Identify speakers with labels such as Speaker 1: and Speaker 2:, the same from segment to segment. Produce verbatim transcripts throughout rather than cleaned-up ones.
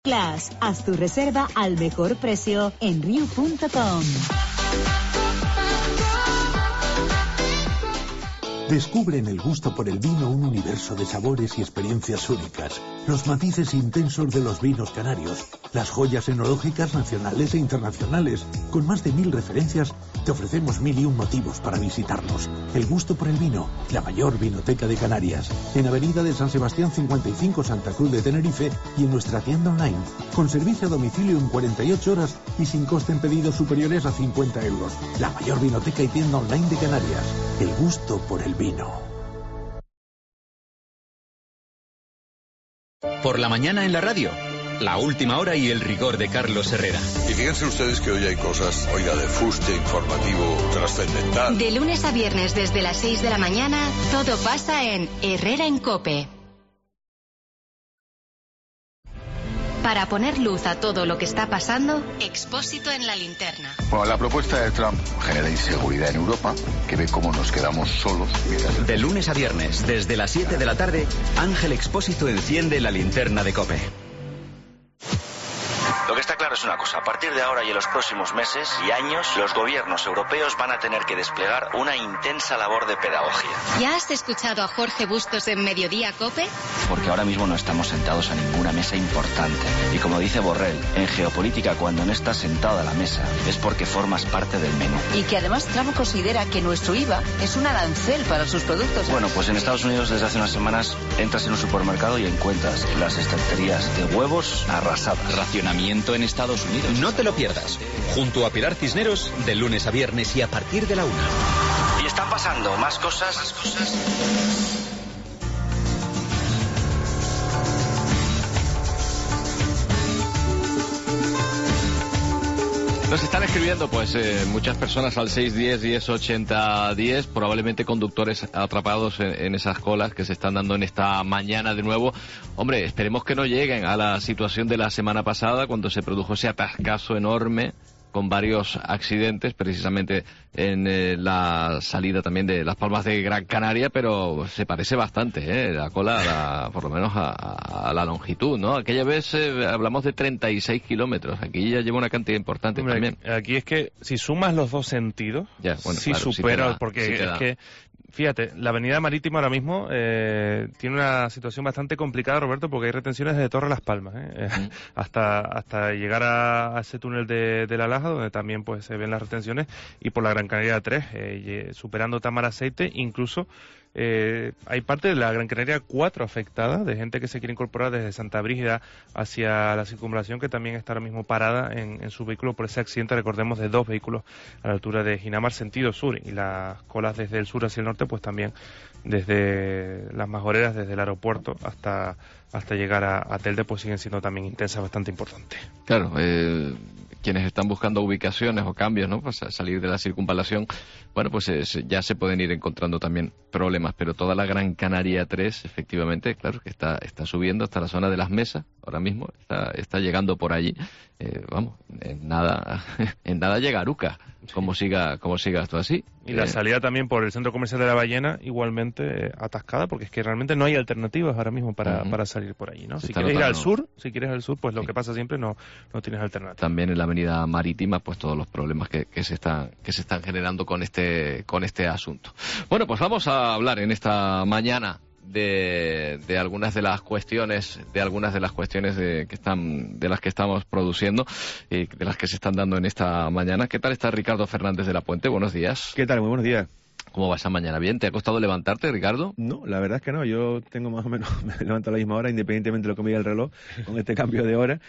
Speaker 1: Class, haz tu reserva al mejor precio en riu punto com.
Speaker 2: Descubre en el gusto por el vino un universo de sabores y experiencias únicas, los matices intensos de los vinos canarios, las joyas enológicas nacionales e internacionales. Con más de mil referencias, te ofrecemos mil y un motivos para visitarnos. El gusto por el vino, la mayor vinoteca de Canarias. En Avenida de San Sebastián cincuenta y cinco, Santa Cruz de Tenerife, y en nuestra tienda online, con servicio a domicilio en cuarenta y ocho horas y sin coste en pedidos superiores a cincuenta euros. La mayor vinoteca y tienda online de Canarias. El gusto por el vino.
Speaker 3: Por la mañana en la radio, la última hora y el rigor de Carlos Herrera.
Speaker 4: Y fíjense ustedes que hoy hay cosas, oiga, de fuste informativo trascendental.
Speaker 5: De lunes a viernes desde las seis de la mañana, todo pasa en Herrera en COPE. Para poner luz a todo lo que está pasando, Expósito en la linterna.
Speaker 6: Bueno, la propuesta de Trump genera inseguridad en Europa, que ve cómo nos quedamos solos. Mientras...
Speaker 3: De lunes a viernes, desde las siete de la tarde, Ángel Expósito enciende la linterna de COPE.
Speaker 7: Lo que está claro es una cosa, a partir de ahora y en los próximos meses y años, los gobiernos europeos van a tener que desplegar una intensa labor de pedagogía.
Speaker 5: ¿Ya has escuchado a Jorge Bustos en Mediodía COPE?
Speaker 7: Porque ahora mismo no estamos sentados a ninguna mesa importante. Y como dice Borrell, en geopolítica cuando no estás sentado a la mesa es porque formas parte del menú.
Speaker 8: Y que además Trump considera que nuestro I V A es un arancel para sus productos.
Speaker 7: Bueno, pues en Estados Unidos desde hace unas semanas entras en un supermercado y encuentras las estanterías de huevos arrasadas.
Speaker 3: Racionamiento en Estados Unidos. No te lo pierdas. Junto a Pilar Cisneros, de lunes a viernes y a partir de la una.
Speaker 7: Y están pasando más cosas, más cosas.
Speaker 9: Nos están escribiendo pues eh, muchas personas al seis diez, diez ochenta, diez, probablemente conductores atrapados en, en esas colas que se están dando en esta mañana de nuevo. Hombre, esperemos que no lleguen a la situación de la semana pasada cuando se produjo ese atascazo enorme con varios accidentes, precisamente en eh, la salida también de Las Palmas de Gran Canaria, pero se parece bastante, ¿eh? La cola, a la, por lo menos a, a la longitud, ¿no? Aquella vez eh, hablamos de treinta y seis kilómetros, aquí ya lleva una cantidad importante.
Speaker 10: Hombre,
Speaker 9: también.
Speaker 10: Aquí es que si sumas los dos sentidos,
Speaker 9: ya, bueno,
Speaker 10: sí
Speaker 9: claro,
Speaker 10: supera,
Speaker 9: sí da,
Speaker 10: porque
Speaker 9: sí
Speaker 10: es
Speaker 9: da.
Speaker 10: que, fíjate, la avenida marítima ahora mismo eh, tiene una situación bastante complicada, Roberto, porque hay retenciones desde Torre Las Palmas, ¿eh? Mm. hasta hasta llegar a, a ese túnel de, de La Laja, donde también pues se ven las retenciones, y por la Gran Canaria tres, eh, superando Tamar Aceite, incluso eh, hay parte de la Gran Canaria cuatro afectada, de gente que se quiere incorporar desde Santa Brígida hacia la circunvalación, que también está ahora mismo parada en, en su vehículo por ese accidente, recordemos, de dos vehículos a la altura de Ginamar, sentido sur, y las colas desde el sur hacia el norte, pues también desde las Majoreras, desde el aeropuerto hasta hasta llegar a, a Telde, pues siguen siendo también intensas, bastante importantes.
Speaker 9: Claro, eh, quienes están buscando ubicaciones o cambios, ¿no? Pues salir de la circunvalación, bueno, pues es, ya se pueden ir encontrando también problemas, pero toda la Gran Canaria tres, efectivamente, claro, que está está subiendo hasta la zona de Las Mesas, ahora mismo, está, está llegando por allí, eh, vamos, en nada, en nada llega a Aruca, como siga, como siga esto así.
Speaker 10: Y la salida también por el centro comercial de La Ballena, igualmente eh, atascada, porque es que realmente no hay alternativas ahora mismo para, uh-huh. para salir por allí, ¿no?
Speaker 9: Se
Speaker 10: si quieres notando. ir al sur, si quieres al sur, pues lo sí. que pasa siempre no, no tienes alternativa.
Speaker 9: También en la avenida marítima, pues todos los problemas que, que se están, que se están generando con este, con este asunto. Bueno, pues vamos a hablar en esta mañana de, de algunas de las cuestiones, de algunas de las cuestiones de, que están, de las que estamos produciendo y de las que se están dando en esta mañana. ¿Qué tal está Ricardo Fernández de la Puente? Buenos días.
Speaker 11: ¿Qué tal? Muy buenos días.
Speaker 9: ¿Cómo va esa mañana? ¿Bien? ¿Te ha costado levantarte, Ricardo?
Speaker 11: No, la verdad es que no. Yo tengo más o menos, me levanto a la misma hora, independientemente de lo que me diga el reloj, con este cambio de hora.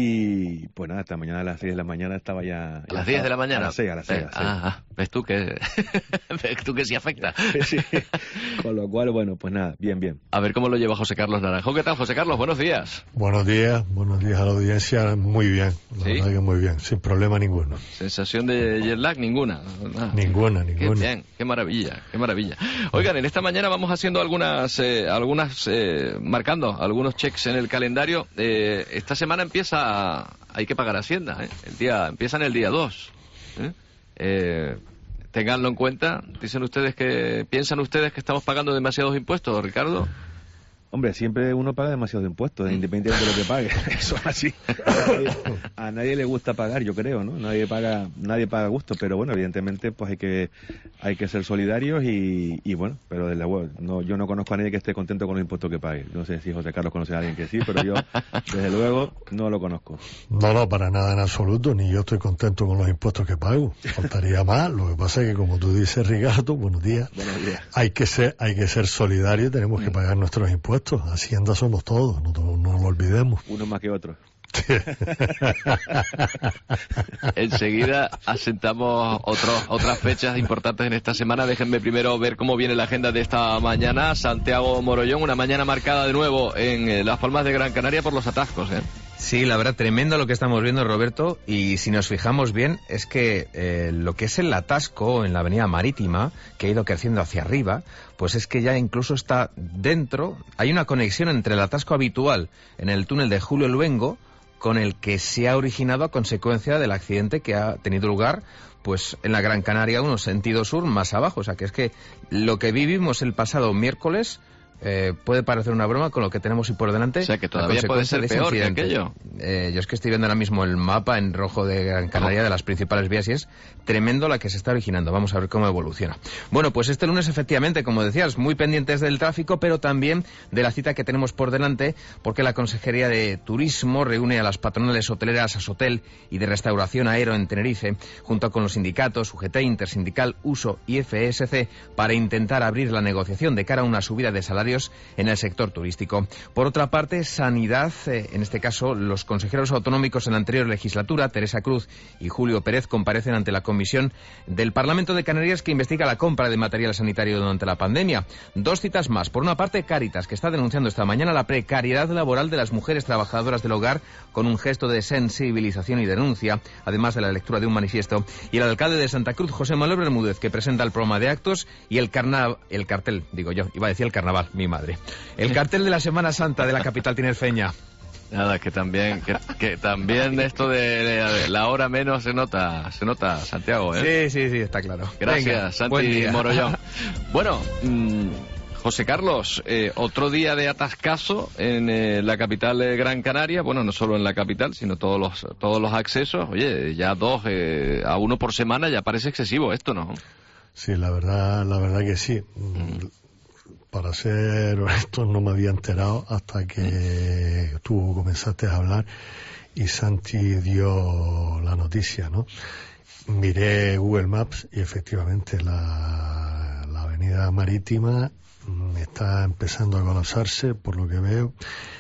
Speaker 11: Y pues nada, esta mañana a las seis de la mañana estaba ya...
Speaker 9: ¿A las diez de la mañana?
Speaker 11: A las seis, a las seis.
Speaker 9: Eh, ah, ¿ves tú que, ves tú que sí afecta?
Speaker 11: Sí, con lo cual, bueno, pues nada, bien, bien.
Speaker 9: A ver cómo lo lleva José Carlos Naranjo. ¿Qué tal, José Carlos? Buenos días.
Speaker 12: Buenos días, buenos días a la audiencia. Muy bien, la
Speaker 9: ¿Sí?
Speaker 12: verdad que muy bien, sin problema ninguno.
Speaker 9: ¿Sensación de jet lag? Ninguna.
Speaker 12: Ah, ninguna, ninguna.
Speaker 9: Qué bien, qué maravilla, qué maravilla. Oigan, en esta mañana vamos haciendo algunas, eh, algunas eh, marcando algunos checks en el calendario. Eh, esta semana empieza, hay que pagar Hacienda, ¿eh? El día, empieza en el día dos. ¿eh? Eh, ténganlo en cuenta. Dicen ustedes que, piensan ustedes que estamos pagando demasiados impuestos, Ricardo.
Speaker 11: Hombre, siempre uno paga demasiados impuestos, independientemente de lo que pague. Eso es así. A nadie, a nadie le gusta pagar, yo creo, ¿no? Nadie paga, nadie paga gusto, pero bueno, evidentemente, pues hay que, hay que ser solidarios y, y bueno, pero desde luego, no, yo no conozco a nadie que esté contento con los impuestos que pague. No sé si José Carlos conoce a alguien que sí, pero yo, desde luego, no lo conozco.
Speaker 12: No, no, para nada en absoluto, ni yo estoy contento con los impuestos que pago. Faltaría más. Lo que pasa es que, como tú dices, Ricardo, buenos días.
Speaker 11: Buenos días.
Speaker 12: Hay que ser, hay que ser solidarios y tenemos que pagar nuestros impuestos. Hacienda somos todos, no, no, no lo olvidemos.
Speaker 11: Uno más que otro.
Speaker 9: Enseguida asentamos otros, otras fechas importantes en esta semana. Déjenme primero ver cómo viene la agenda de esta mañana. Santiago Morollón, una mañana marcada de nuevo en eh, Las Palmas de Gran Canaria por los atascos, ¿eh?
Speaker 13: Sí, la verdad, tremendo lo que estamos viendo, Roberto, y si nos fijamos bien, es que eh, lo que es el atasco en la avenida Marítima, que ha ido creciendo hacia arriba, pues es que ya incluso está dentro, hay una conexión entre el atasco habitual en el túnel de Julio Luengo con el que se ha originado a consecuencia del accidente que ha tenido lugar pues en la Gran Canaria, uno sentido sur, más abajo. O sea, que es que lo que vivimos el pasado miércoles Eh, puede parecer una broma con lo que tenemos hoy por delante.
Speaker 9: O sea, que todavía puede ser peor que aquello.
Speaker 13: Eh, yo es que estoy viendo ahora mismo el mapa en rojo de Gran Canaria, de las principales vías, y es tremendo la que se está originando. Vamos a ver cómo evoluciona. Bueno, pues este lunes, efectivamente, como decías, muy pendientes del tráfico, pero también de la cita que tenemos por delante, porque la Consejería de Turismo reúne a las patronales hoteleras Asotel y de Restauración Aero en Tenerife, junto con los sindicatos U G T, Intersindical, Uso y F S C, para intentar abrir la negociación de cara a una subida de salarios en el sector turístico. Por otra parte, Sanidad, eh, en este caso, los consejeros autonómicos en la anterior legislatura, Teresa Cruz y Julio Pérez, comparecen ante la Comisión del Parlamento de Canarias que investiga la compra de material sanitario durante la pandemia. Dos citas más. Por una parte, Cáritas, que está denunciando esta mañana la precariedad laboral de las mujeres trabajadoras del hogar con un gesto de sensibilización y denuncia, además de la lectura de un manifiesto. Y el alcalde de Santa Cruz, José Manuel Bermúdez, que presenta el programa de actos y el, carna el cartel, digo yo, iba a decir el carnaval, mi madre. El cartel de la Semana Santa de la capital tinerfeña.
Speaker 9: Nada, que también, que, que también esto de, de la hora menos se nota, se nota, Santiago, ¿eh?
Speaker 13: Sí, sí, sí, está claro.
Speaker 9: Gracias, Venga, Santi Morollón. Bueno, mmm, José Carlos, eh, otro día de atascazo en eh, la capital de Gran Canaria, bueno, no solo en la capital, sino todos los todos los accesos. Oye, ya dos eh, a uno por semana ya parece excesivo esto, ¿no?
Speaker 12: Sí, la verdad, la verdad que sí. Mm. Para ser honesto, no me había enterado hasta que tú comenzaste a hablar y Santi dio la noticia, ¿no? Miré Google Maps y efectivamente la, la avenida Marítima está empezando a colapsarse, por lo que veo,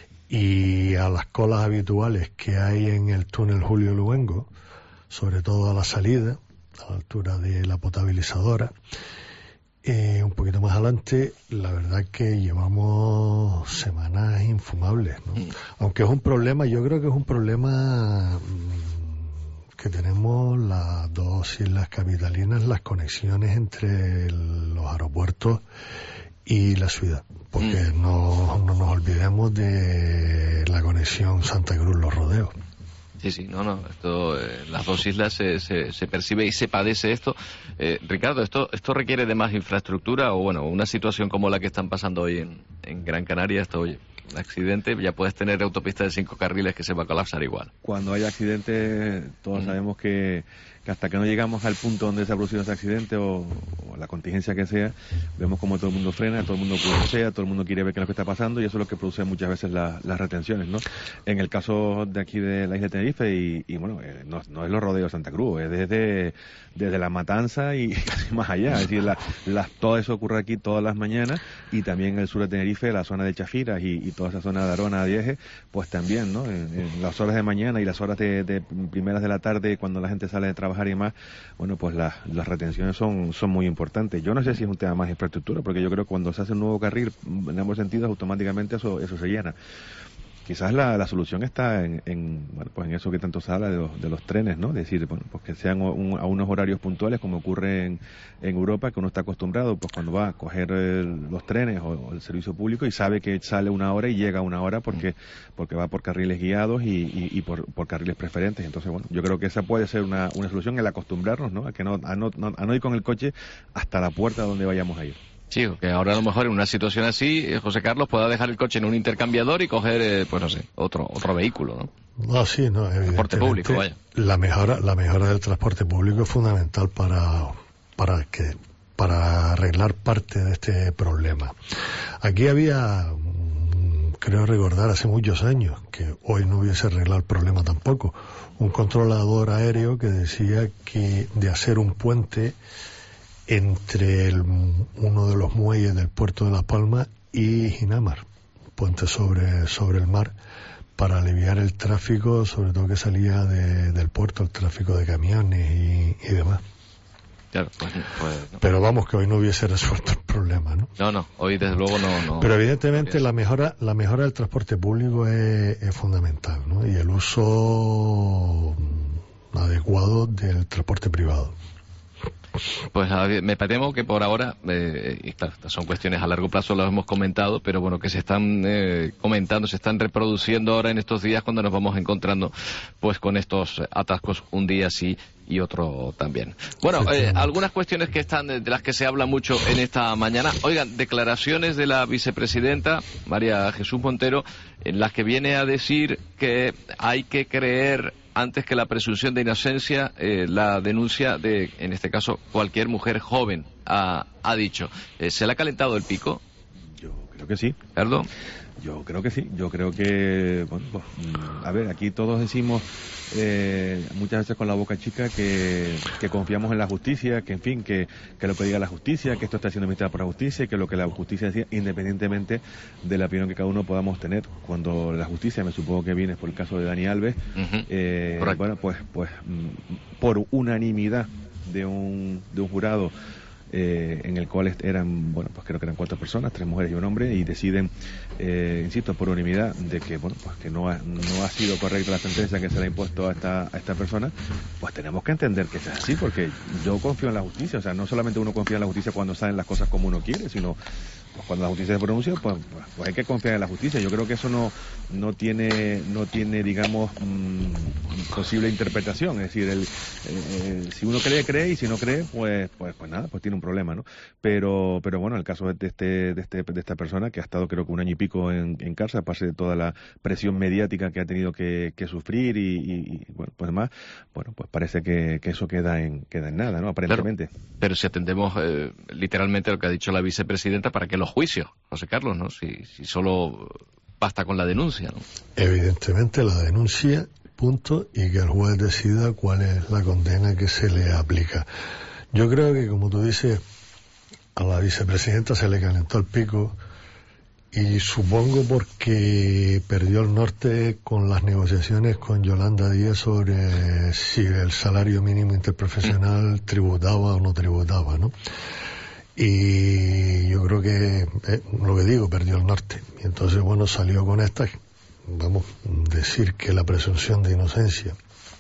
Speaker 12: y a las colas habituales que hay en el túnel Julio Luengo, sobre todo a la salida, a la altura de la potabilizadora, Eh, un poquito más adelante, la verdad que llevamos semanas infumables, ¿no? Mm. Aunque es un problema, yo creo que es un problema mmm, que tenemos las dos islas capitalinas, las conexiones entre el, los aeropuertos y la ciudad, porque mm. no, no nos olvidemos de la conexión Santa Cruz-Los Rodeos.
Speaker 9: Sí, sí, no, no, esto, eh, las dos islas se, se, se percibe y se padece esto. Eh, Ricardo, ¿esto esto requiere de más infraestructura o, bueno, una situación como la que están pasando hoy en, en Gran Canaria? Esto, oye, un accidente, ya puedes tener autopista de cinco carriles que se va a colapsar igual.
Speaker 11: Cuando hay accidentes, todos mm. sabemos que, que hasta que no llegamos al punto donde se ha producido ese accidente o, o la contingencia que sea, vemos como todo el mundo frena, todo el mundo sea, todo el mundo quiere ver qué es lo que está pasando y eso es lo que produce muchas veces la, las retenciones, ¿no? En el caso de aquí de la isla de Tenerife y, y bueno, eh, no, no es los rodeos de Santa Cruz, es desde, desde La Matanza y más allá, es decir, la, la, todo eso ocurre aquí todas las mañanas y también en el sur de Tenerife, la zona de Chafiras y, y toda esa zona de Arona, Dieje, pues también, ¿no? En, en las horas de mañana y las horas de, de primeras de la tarde cuando la gente sale de trabajar y más, bueno, pues las, las retenciones son, son muy importantes. Yo no sé si es un tema más de infraestructura, porque yo creo que cuando se hace un nuevo carril, en ambos sentidos, automáticamente eso, eso se llena. Quizás la, la solución está en, en, bueno, pues en eso que tanto se habla de los, de los trenes, ¿no? Es decir, bueno, pues que sean un, a unos horarios puntuales, como ocurre en, en Europa, que uno está acostumbrado, pues cuando va a coger el, los trenes o, o el servicio público y sabe que sale una hora y llega una hora porque porque va por carriles guiados y, y, y por, por carriles preferentes. Entonces, bueno, yo creo que esa puede ser una, una solución, el acostumbrarnos, ¿no? A que no a, no, a no ir con el coche hasta la puerta donde vayamos a ir.
Speaker 9: Sí, que ahora a lo mejor en una situación así, José Carlos pueda dejar el coche en un intercambiador y coger, eh, pues no sé, otro otro vehículo, ¿no?
Speaker 12: No, sí, no, evidentemente.
Speaker 9: Transporte público, vaya.
Speaker 12: La mejora, la mejora del transporte público es fundamental para, para que, para arreglar parte de este problema. Aquí había, creo recordar, hace muchos años, que hoy no hubiese arreglado el problema tampoco, un controlador aéreo que decía que de hacer un puente entre el, uno de los muelles del puerto de Las Palmas y Ginamar, puente sobre, sobre el mar, para aliviar el tráfico, sobre todo que salía de, del puerto, el tráfico de camiones y, y demás.
Speaker 9: Claro, pues, pues, no.
Speaker 12: Pero vamos, que hoy no hubiese resuelto el problema, ¿no?
Speaker 9: No, no, hoy desde luego no. no
Speaker 12: Pero evidentemente no la mejora la mejora del transporte público es, es fundamental, ¿no? Y el uso adecuado del transporte privado.
Speaker 9: Pues me temo que por ahora, eh, y claro, estas son cuestiones a largo plazo, lo hemos comentado, pero bueno, que se están eh, comentando, se están reproduciendo ahora en estos días cuando nos vamos encontrando pues con estos atascos un día sí y otro también. Bueno, eh, algunas cuestiones que están de las que se habla mucho en esta mañana. Oigan, declaraciones de la vicepresidenta María Jesús Montero, en las que viene a decir que hay que creer antes que la presunción de inocencia, eh, la denuncia de, en este caso, cualquier mujer joven, ha, ha dicho. Eh, ¿Se le ha calentado el pico?
Speaker 11: Yo creo que sí.
Speaker 9: ¿Perdón?
Speaker 11: Yo creo que sí. Yo creo que, bueno, pues, a ver, aquí todos decimos eh, muchas veces con la boca chica que, que confiamos en la justicia, que en fin, que, que lo que diga la justicia, que esto está siendo administrado por la justicia y que lo que la justicia decía, independientemente de la opinión que cada uno podamos tener. Cuando la justicia, me supongo que viene por el caso de Dani Alves, uh-huh. eh, bueno, pues, pues por unanimidad de un, de un jurado, Eh, en el cual eran, bueno, pues creo que eran cuatro personas, tres mujeres y un hombre, y deciden, eh, insisto, por unanimidad de que, bueno, pues que no ha, no ha sido correcta la sentencia que se le ha impuesto a esta, a esta persona, pues tenemos que entender que es así, porque yo confío en la justicia. O sea, no solamente uno confía en la justicia cuando salen las cosas como uno quiere, sino pues cuando la justicia se pronuncia, pues, pues hay que confiar en la justicia. Yo creo que eso no no tiene, no tiene digamos, mmm, posible interpretación. Es decir, el, eh, si uno cree, cree, y si no cree, pues pues pues nada, pues tiene un problema, ¿no? Pero pero bueno, el caso de este de este de esta persona, que ha estado creo que un año y pico en, en cárcel, aparte de toda la presión mediática que ha tenido que, que sufrir y, y, y bueno, pues además, bueno, pues parece que, que eso queda en queda en nada, ¿no? Aparentemente.
Speaker 9: Claro, pero si atendemos eh, literalmente lo que ha dicho la vicepresidenta, ¿para qué los juicios, José Carlos, no? Si, si solo basta con la denuncia, ¿no?
Speaker 12: Evidentemente la denuncia, punto, y que el juez decida cuál es la condena que se le aplica. Yo creo que, como tú dices, a la vicepresidenta se le calentó el pico, y supongo porque perdió el norte con las negociaciones con Yolanda Díaz sobre si el salario mínimo interprofesional tributaba o no tributaba, ¿no? Y yo creo que, eh, lo que digo, perdió el norte. Y entonces, bueno, salió con esta, vamos, decir que la presunción de inocencia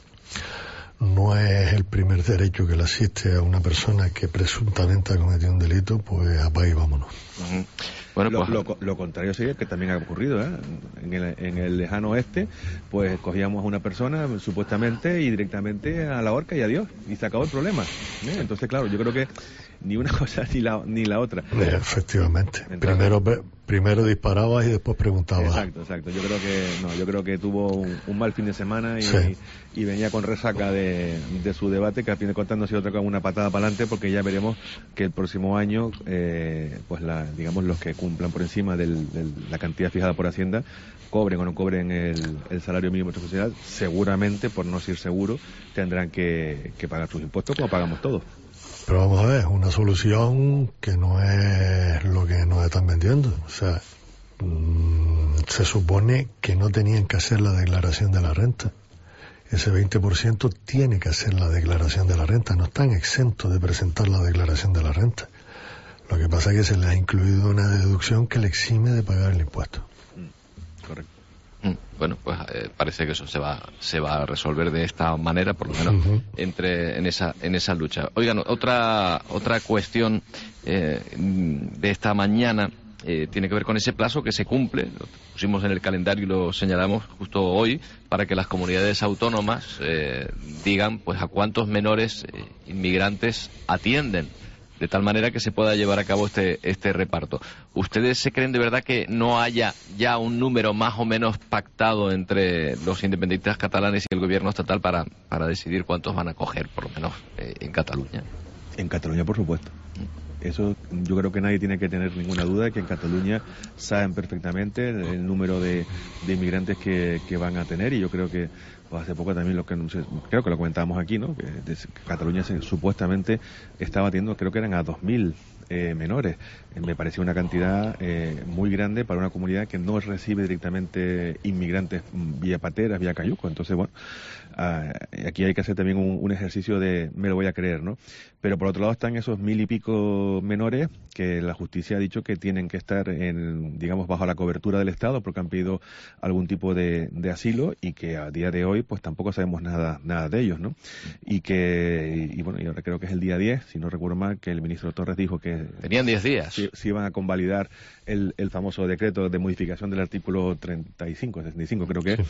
Speaker 12: no es el primer derecho que le asiste a una persona que presuntamente ha cometido un delito, pues apague y vámonos.
Speaker 9: Uh-huh. Bueno,
Speaker 11: lo,
Speaker 9: pues...
Speaker 11: lo, lo contrario sería que también ha ocurrido, ¿eh? En el, en el lejano oeste, pues cogíamos a una persona supuestamente y directamente a la horca y adiós, y se acabó el problema, ¿eh? Entonces, claro, yo creo que ni una cosa ni la ni la otra.
Speaker 12: Efectivamente. Entonces, primero primero disparabas y después preguntabas.
Speaker 11: Exacto, exacto. Yo creo que no, yo creo que tuvo un, un mal fin de semana y, sí. y, y venía con resaca de, de su debate, que al fin de cuentas no ha sido otra cosa una patada para adelante, porque ya veremos que el próximo año, eh, pues la, digamos, los que cumplan por encima de la cantidad fijada por Hacienda, cobren o no cobren el, el salario mínimo profesional, seguramente, por no ser seguro, tendrán que, que pagar sus impuestos como pagamos todos.
Speaker 12: Pero vamos a ver, una solución que no es lo que nos están vendiendo. O sea, mmm, se supone que no tenían que hacer la declaración de la renta. Ese veinte por ciento tiene que hacer la declaración de la renta. No están exentos de presentar la declaración de la renta. Lo que pasa es que se les ha incluido una deducción que le exime de pagar el impuesto.
Speaker 11: Mm, correcto.
Speaker 9: Bueno, pues eh, parece que eso se va se va a resolver de esta manera, por lo menos uh-huh. entre en esa en esa lucha. Oigan, otra otra cuestión eh, de esta mañana eh, tiene que ver con ese plazo que se cumple. Lo pusimos en el calendario y lo señalamos justo hoy, para que las comunidades autónomas eh, digan pues a cuántos menores eh, inmigrantes atienden. de tal manera que se pueda llevar a cabo este, este reparto. ¿Ustedes se creen de verdad que no haya ya un número más o menos pactado entre los independentistas catalanes y el gobierno estatal para, para decidir cuántos van a coger, por lo menos eh, en Cataluña?
Speaker 11: En Cataluña, por supuesto. Eso yo creo que nadie tiene que tener ninguna duda de que en Cataluña saben perfectamente el, el número de, de inmigrantes que, que van a tener, y yo creo que pues hace poco también lo que creo que lo comentábamos aquí, ¿no? Que de, Cataluña se, supuestamente estaba teniendo, creo que eran a dos mil eh, menores. Eh, me parecía una cantidad eh, muy grande para una comunidad que no recibe directamente inmigrantes vía pateras, vía cayuco. Entonces, bueno, uh, aquí hay que hacer también un, un ejercicio de me lo voy a creer, ¿no? Pero por otro lado están esos mil y pico menores que la justicia ha dicho que tienen que estar, en, digamos, bajo la cobertura del Estado porque han pedido algún tipo de, de asilo, y que a día de hoy pues tampoco sabemos nada nada de ellos, ¿no? Y que, y, y bueno, y ahora creo que es el día diez, si no recuerdo mal, que el ministro Torres dijo que...
Speaker 9: Tenían diez días.
Speaker 11: Si, si iban a convalidar el, el famoso decreto de modificación del artículo treinta y cinco, sesenta y cinco creo que es,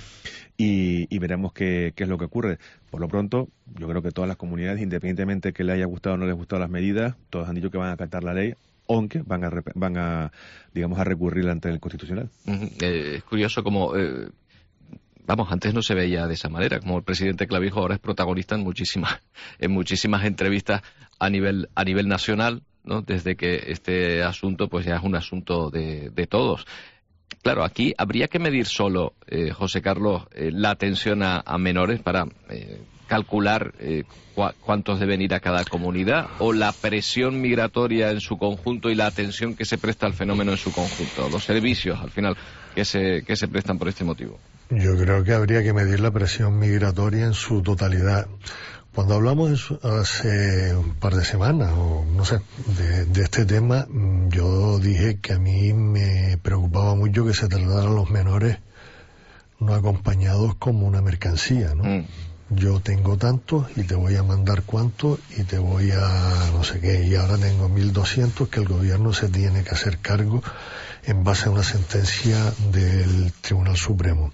Speaker 11: y, y veremos qué, qué es lo que ocurre. Por lo pronto, yo creo que todas las comunidades, independientemente que les haya gustado o no les gustado las medidas, todos han dicho que van a acatar la ley, aunque van a, van a digamos, a recurrir ante el Constitucional. Uh-huh.
Speaker 9: Eh, es curioso como... Eh... Vamos, antes no se veía de esa manera, como el presidente Clavijo ahora es protagonista en muchísimas, en muchísimas entrevistas a nivel, a nivel nacional, ¿no? Desde que este asunto pues ya es un asunto de, de todos. Claro, aquí habría que medir solo, eh, José Carlos, eh, la atención a, a menores para eh, calcular eh, cu cuántos deben ir a cada comunidad, o la presión migratoria en su conjunto y la atención que se presta al fenómeno en su conjunto, los servicios al final que se, que se prestan por este motivo.
Speaker 12: Yo creo que habría que medir la presión migratoria en su totalidad. Cuando hablamos de eso hace un par de semanas, o no sé, de, de este tema, yo dije que a mí me preocupaba mucho que se trataran los menores no acompañados como una mercancía, ¿no? Mm. Yo tengo tantos y te voy a mandar cuántos y te voy a no sé qué, y ahora tengo mil doscientos que el gobierno se tiene que hacer cargo en base a una sentencia del Tribunal Supremo.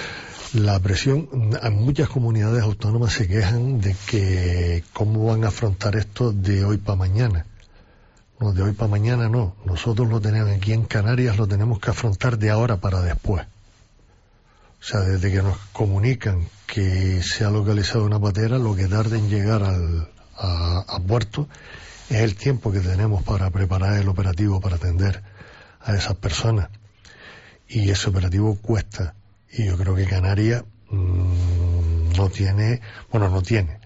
Speaker 12: La presión, muchas comunidades autónomas se quejan de que cómo van a afrontar esto de hoy para mañana. No, de hoy para mañana no. Nosotros lo tenemos aquí en Canarias, lo tenemos que afrontar de ahora para después. O sea, desde que nos comunican que se ha localizado una patera, lo que tarda en llegar al, a, a puerto es el tiempo que tenemos para preparar el operativo para atender a esas personas. Y ese operativo cuesta. Y yo creo que Canarias mmm, no tiene, bueno, no tiene,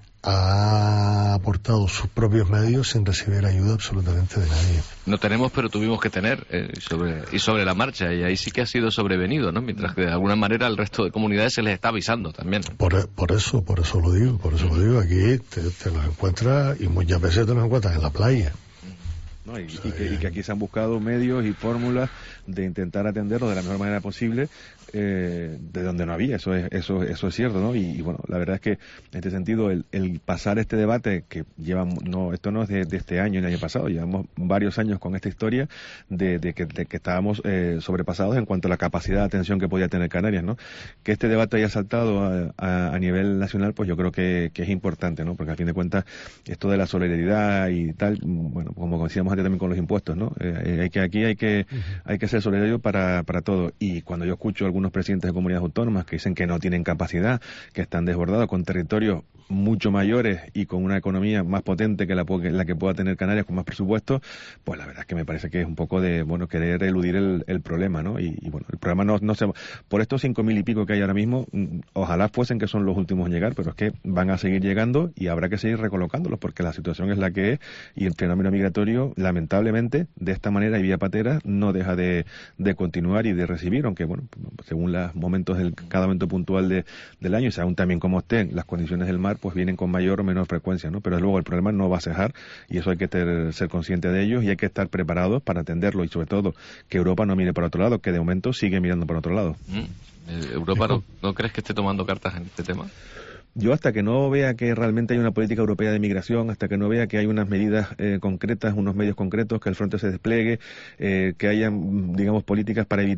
Speaker 12: ha aportado sus propios medios sin recibir ayuda absolutamente de nadie.
Speaker 9: No tenemos, pero tuvimos que tener, eh, sobre, y sobre la marcha, y ahí sí que ha sido sobrevenido, ¿no? Mientras que de alguna manera al resto de comunidades se les está avisando también.
Speaker 12: Por, por eso, por eso lo digo, por eso lo digo, aquí te, te los encuentras, y muchas veces te los encuentras en la playa.
Speaker 11: ¿No? Y, o sea, y, que, y que aquí se han buscado medios y fórmulas de intentar atenderlo de la mejor manera posible, eh, de donde no había, eso es eso eso es cierto, ¿no? Y, y bueno, la verdad es que en este sentido el, el pasar este debate que lleva, no, esto no es de, de este año ni el año pasado, llevamos varios años con esta historia de, de, que, de que estábamos eh, sobrepasados en cuanto a la capacidad de atención que podía tener Canarias, ¿no? Que este debate haya saltado a, a, a nivel nacional, pues yo creo que, que es importante, ¿no? Porque a fin de cuentas esto de la solidaridad y tal, bueno, como decíamos antes también con los impuestos, ¿no? Eh, hay que aquí hay que uh-huh. hay que ser solidario para para todo. Y cuando yo escucho a algunos presidentes de comunidades autónomas que dicen que no tienen capacidad, que están desbordados con territorios mucho mayores y con una economía más potente que la, la que pueda tener Canarias con más presupuesto, pues la verdad es que me parece que es un poco de, bueno, querer eludir el, el problema, ¿no? Y, y bueno, el problema no, no se... Por estos cinco mil y pico que hay ahora mismo, ojalá fuesen que son los últimos en llegar, pero es que van a seguir llegando y habrá que seguir recolocándolos porque la situación es la que es y el fenómeno migratorio, lamentablemente, de esta manera y vía patera, no deja de, de continuar y de recibir, aunque, bueno, según los momentos del cada momento puntual de, del año, y según también como estén las condiciones del mar, pues vienen con mayor o menor frecuencia, ¿no? Pero luego el problema no va a cejar y eso hay que ter, ser consciente de ellos y hay que estar preparados para atenderlo y sobre todo que Europa no mire para otro lado, que de momento sigue mirando para otro lado.
Speaker 9: Mm. Eh, ¿Europa no, no crees que esté tomando cartas en este tema?
Speaker 11: Yo hasta que no vea que realmente hay una política europea de migración, hasta que no vea que hay unas medidas eh, concretas, unos medios concretos, que el Frontex se despliegue, eh, que haya, digamos, políticas para evitar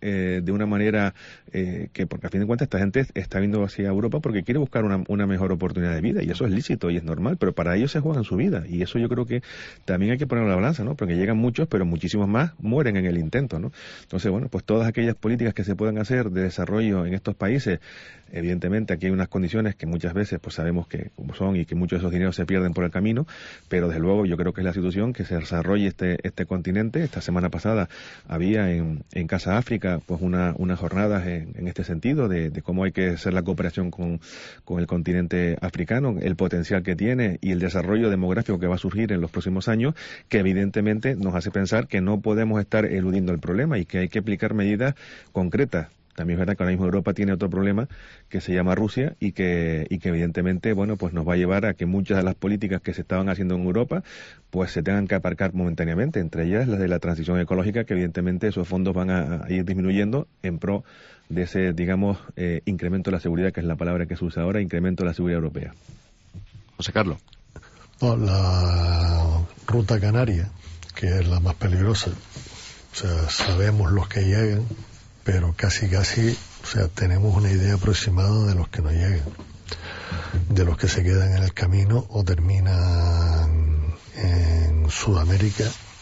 Speaker 11: eh, de una manera eh, que, porque a fin de cuentas esta gente está viendo hacia Europa porque quiere buscar una, una mejor oportunidad de vida, y eso es lícito y es normal, pero para ellos se juegan su vida, y eso yo creo que también hay que ponerlo en la balanza, ¿no? Porque llegan muchos, pero muchísimos más mueren en el intento, ¿no? Entonces, bueno, pues todas aquellas políticas que se puedan hacer de desarrollo en estos países, evidentemente aquí hay unas condiciones que muchas veces pues sabemos que como son y que muchos de esos dineros se pierden por el camino, pero desde luego yo creo que es la situación que se desarrolle este este continente. Esta semana pasada había en, en Casa África pues una, unas jornadas en, en este sentido de, de cómo hay que hacer la cooperación con, con el continente africano, el potencial que tiene y el desarrollo demográfico que va a surgir en los próximos años, que evidentemente nos hace pensar que no podemos estar eludiendo el problema y que hay que aplicar medidas concretas. También es verdad que ahora mismo Europa tiene otro problema que se llama Rusia y que, y que evidentemente, bueno, pues nos va a llevar a que muchas de las políticas que se estaban haciendo en Europa, pues se tengan que aparcar momentáneamente, entre ellas las de la transición ecológica, que evidentemente esos fondos van a, a ir disminuyendo en pro de ese, digamos, eh, incremento de la seguridad, que es la palabra que se usa ahora, incremento de la seguridad europea.
Speaker 9: José Carlos.
Speaker 12: No, la ruta canaria, que es la más peligrosa, o sea, sabemos los que llegan, pero casi casi, o sea, tenemos una idea aproximada de los que no llegan, de los que se quedan en el camino o terminan en Sudamérica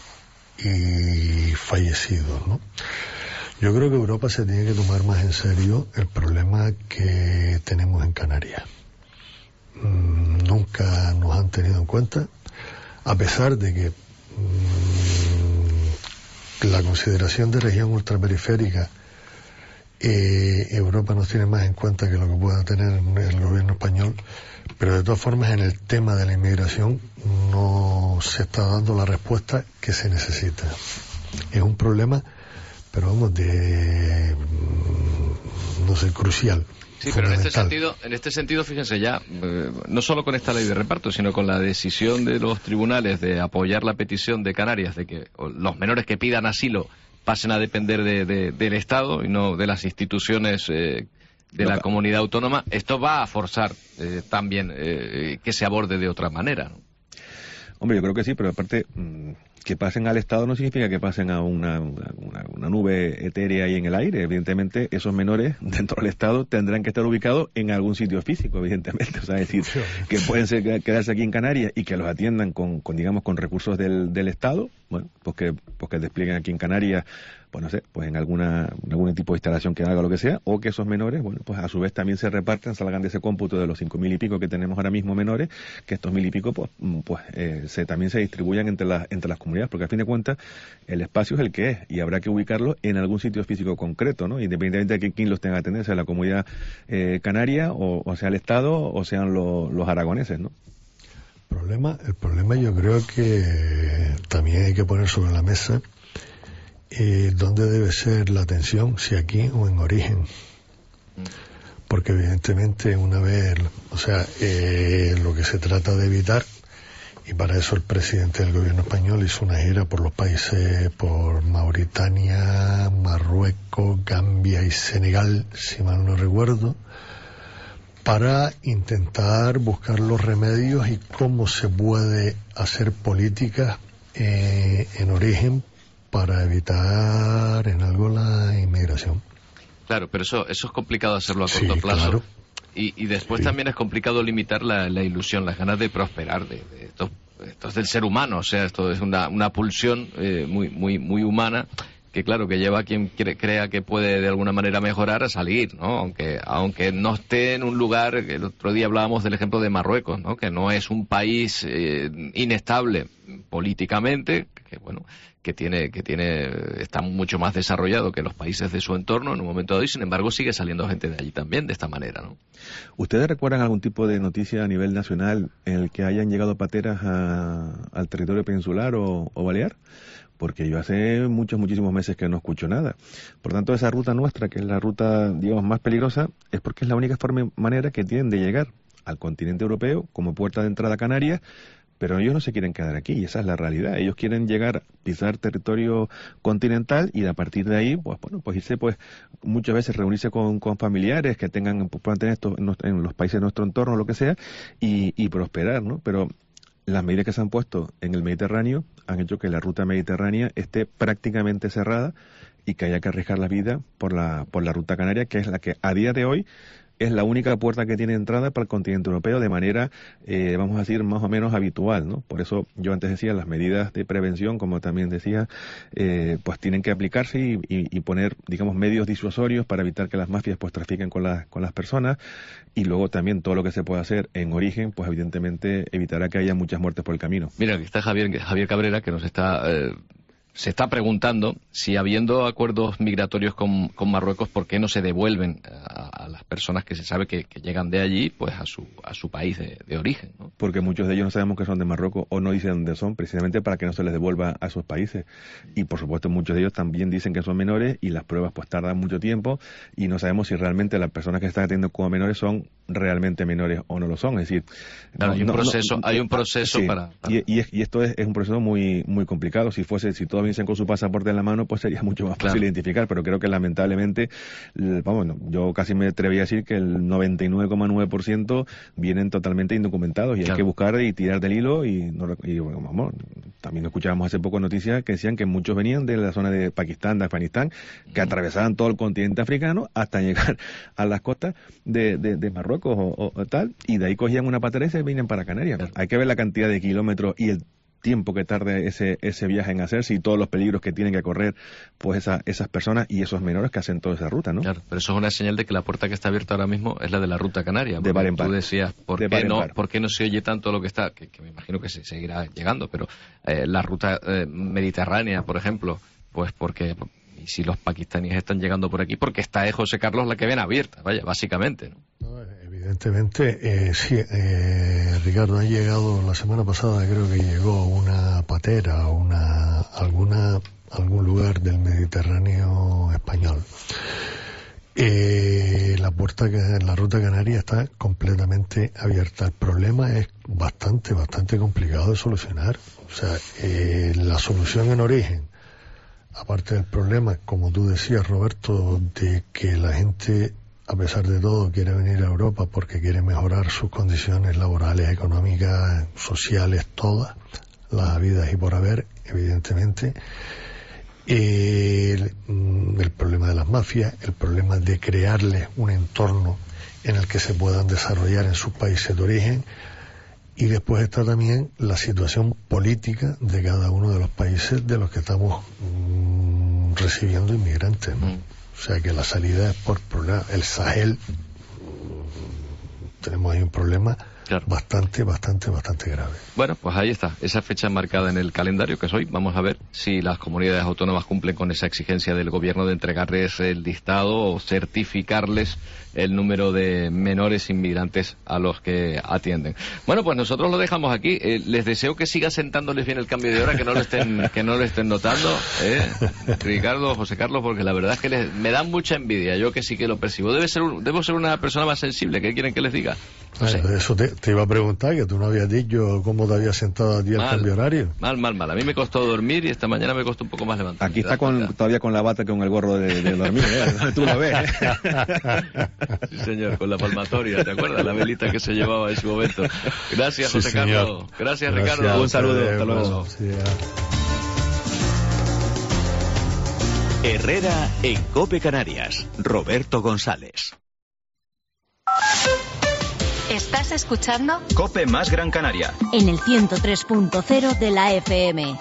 Speaker 12: y fallecidos, ¿no? Yo creo que Europa se tiene que tomar más en serio el problema que tenemos en Canarias. Mm, nunca nos han tenido en cuenta, a pesar de que mm, la consideración de región ultraperiférica, Eh, Europa nos tiene más en cuenta que lo que pueda tener el gobierno español, pero de todas formas en el tema de la inmigración no se está dando la respuesta que se necesita. Es un problema, pero vamos, de no sé, crucial.
Speaker 9: Sí, pero en este sentido, en este sentido, fíjense ya, eh, no solo con esta ley de reparto, sino con la decisión de los tribunales de apoyar la petición de Canarias de que los menores que pidan asilo pasen a depender de, de, del Estado y no de las instituciones eh, de la comunidad autónoma, esto va a forzar eh, también eh, que se aborde de otra manera, ¿no?
Speaker 11: Hombre, yo creo que sí, pero aparte, que pasen al Estado no significa que pasen a una, una, una nube etérea ahí en el aire. Evidentemente, esos menores dentro del Estado tendrán que estar ubicados en algún sitio físico, evidentemente. O sea, es decir, que pueden ser, quedarse aquí en Canarias y que los atiendan con, con digamos, con recursos del, del Estado, bueno, pues que, pues que desplieguen aquí en Canarias, pues no sé, pues en alguna en algún tipo de instalación que haga lo que sea, o que esos menores, bueno, pues a su vez también se repartan, salgan de ese cómputo de los cinco mil y pico que tenemos ahora mismo menores, que estos mil y pico, pues, pues eh, se también se distribuyan entre las entre las comunidades, porque a fin de cuentas el espacio es el que es y habrá que ubicarlo en algún sitio físico concreto, ¿no? Independientemente de que quién los tenga que atender, sea la comunidad eh, canaria o, o sea el Estado o sean lo, los aragoneses, ¿no?
Speaker 12: El problema, el problema yo creo que también hay que poner sobre la mesa eh, dónde debe ser la atención, si aquí o en origen. Porque evidentemente una vez, o sea, eh, lo que se trata de evitar, y para eso el presidente del gobierno español hizo una gira por los países, por Mauritania, Marruecos, Gambia y Senegal, si mal no recuerdo, para intentar buscar los remedios y cómo se puede hacer políticas eh, en origen para evitar en algo la inmigración.
Speaker 9: Claro, pero eso eso es complicado hacerlo a corto
Speaker 12: sí,
Speaker 9: plazo.
Speaker 12: Claro.
Speaker 9: Y, y después
Speaker 12: sí.
Speaker 9: también es complicado limitar la, la ilusión, las ganas de prosperar. De, de esto, esto es del ser humano, o sea, esto es una, una pulsión eh, muy muy muy humana que claro, que lleva a quien cre- crea que puede de alguna manera mejorar a salir, ¿no? Aunque aunque no esté en un lugar, el otro día hablábamos del ejemplo de Marruecos, ¿no? Que no es un país eh, inestable políticamente, que bueno, que tiene que tiene está mucho más desarrollado que los países de su entorno en un momento dado y sin embargo sigue saliendo gente de allí también de esta manera, ¿no?
Speaker 11: ¿Ustedes recuerdan algún tipo de noticia a nivel nacional en el que hayan llegado pateras a, al territorio peninsular o, o balear? Porque yo hace muchos, muchísimos meses que no escucho nada. Por tanto, esa ruta nuestra, que es la ruta, digamos, más peligrosa, es porque es la única forma, manera que tienen de llegar al continente europeo como puerta de entrada a Canarias, pero ellos no se quieren quedar aquí, y esa es la realidad. Ellos quieren llegar, pisar territorio continental y a partir de ahí, pues bueno, pues irse, pues muchas veces reunirse con, con familiares que tengan, pues, puedan tener esto en, en los países de nuestro entorno, lo que sea, y, y prosperar, ¿no? Pero las medidas que se han puesto en el Mediterráneo han hecho que la ruta mediterránea esté prácticamente cerrada y que haya que arriesgar la vida por la, por la ruta canaria, que es la que a día de hoy es la única puerta que tiene entrada para el continente europeo de manera, eh, vamos a decir, más o menos habitual, ¿no? Por eso yo antes decía, las medidas de prevención, como también decía, eh, pues tienen que aplicarse y, y, y poner, digamos, medios disuasorios para evitar que las mafias pues trafiquen con, la, con las personas, y luego también todo lo que se pueda hacer en origen, pues evidentemente evitará que haya muchas muertes por el camino.
Speaker 9: Mira, aquí está Javier, Javier Cabrera, que nos está... Eh... Se está preguntando si, habiendo acuerdos migratorios con, con Marruecos, ¿por qué no se devuelven a, a las personas que se sabe que, que llegan de allí, pues a su a su país de, de origen, ¿no?
Speaker 11: Porque muchos de ellos no sabemos que son de Marruecos o no dicen dónde son, precisamente para que no se les devuelva a sus países. Y por supuesto muchos de ellos también dicen que son menores y las pruebas pues tardan mucho tiempo y no sabemos si realmente las personas que están atendiendo como menores son realmente menores o no lo son. Es decir,
Speaker 9: claro,
Speaker 11: no,
Speaker 9: hay un
Speaker 11: no,
Speaker 9: proceso,
Speaker 11: no,
Speaker 9: hay un proceso
Speaker 11: sí,
Speaker 9: para, para...
Speaker 11: Y, y, y esto es, es un proceso muy muy complicado. Si fuese, si todos viniesen con su pasaporte en la mano, pues sería mucho más fácil claro. identificar, pero creo que lamentablemente, vamos, no, yo casi me atrevería a decir que el noventa y nueve coma nueve por ciento vienen totalmente indocumentados y claro. hay que buscar y tirar del hilo y, no, y bueno, vamos, también escuchábamos hace poco noticias que decían que muchos venían de la zona de Pakistán, de Afganistán, que mm. atravesaban todo el continente africano hasta llegar a las costas de, de, de Marruecos o, o, o tal, y de ahí cogían una patera y se venían para Canarias. Claro. Hay que ver la cantidad de kilómetros y el tiempo que tarde ese ese viaje en hacerse y todos los peligros que tienen que correr pues esa, esas personas y esos menores que hacen toda esa ruta, ¿no?
Speaker 9: Claro, pero eso es una señal de que la puerta que está abierta ahora mismo es la de la ruta canaria.
Speaker 11: De par en par.
Speaker 9: Tú decías, ¿por
Speaker 11: de
Speaker 9: qué no por qué no se oye tanto lo que está? Que, que me imagino que se seguirá llegando, pero eh, la ruta eh, mediterránea, por ejemplo, pues porque... Y si los pakistaníes están llegando por aquí, porque está, eh, José Carlos, la que ven abierta, vaya, básicamente, ¿no?
Speaker 12: No, evidentemente, eh, sí, eh, Ricardo, ha llegado, la semana pasada creo que llegó una patera, una alguna algún lugar del Mediterráneo español. Eh, la puerta, la ruta canaria está completamente abierta. El problema es bastante, bastante complicado de solucionar. O sea, eh, la solución en origen, aparte del problema, como tú decías, Roberto, de que la gente, a pesar de todo, quiere venir a Europa porque quiere mejorar sus condiciones laborales, económicas, sociales, todas, las habidas y por haber, evidentemente. El, el problema de las mafias, el problema de crearles un entorno en el que se puedan desarrollar en sus países de origen. Y después está también la situación política de cada uno de los países de los que estamos mmm, recibiendo inmigrantes, ¿no? O sea que la salida es por problema. El Sahel, tenemos ahí un problema claro. bastante, bastante, bastante grave.
Speaker 9: Bueno, pues ahí está, esa fecha marcada en el calendario que es hoy. Vamos a ver si las comunidades autónomas cumplen con esa exigencia del gobierno de entregarles el listado o certificarles el número de menores inmigrantes a los que atienden. Bueno, pues nosotros lo dejamos aquí. Eh, les deseo que siga sentándoles bien el cambio de hora, que no lo estén, que no lo estén notando, ¿eh? Ricardo, José Carlos, porque la verdad es que les, me dan mucha envidia. Yo que sí que lo percibo. Debe ser un, debo ser una persona más sensible. ¿Qué quieren que les diga? No sé.
Speaker 12: Eso te, te iba a preguntar, que tú no habías dicho cómo te habías sentado a ti el cambio horario.
Speaker 9: Mal, mal, mal. A mí me costó dormir y esta mañana me costó un poco más levantar.
Speaker 11: Aquí está con, todavía con la bata con el gorro de, de dormir, ¿eh? Tú lo ves.
Speaker 9: Sí, señor, con la palmatoria, ¿te acuerdas? La velita que se llevaba en su momento. Gracias, José sí, Carlos. Gracias, Gracias, Ricardo.
Speaker 11: Un saludo, hasta luego. Sí,
Speaker 3: Herrera en COPE Canarias. Roberto González.
Speaker 5: ¿Estás escuchando?
Speaker 3: COPE más Gran Canaria.
Speaker 1: En el ciento tres punto cero de la F M.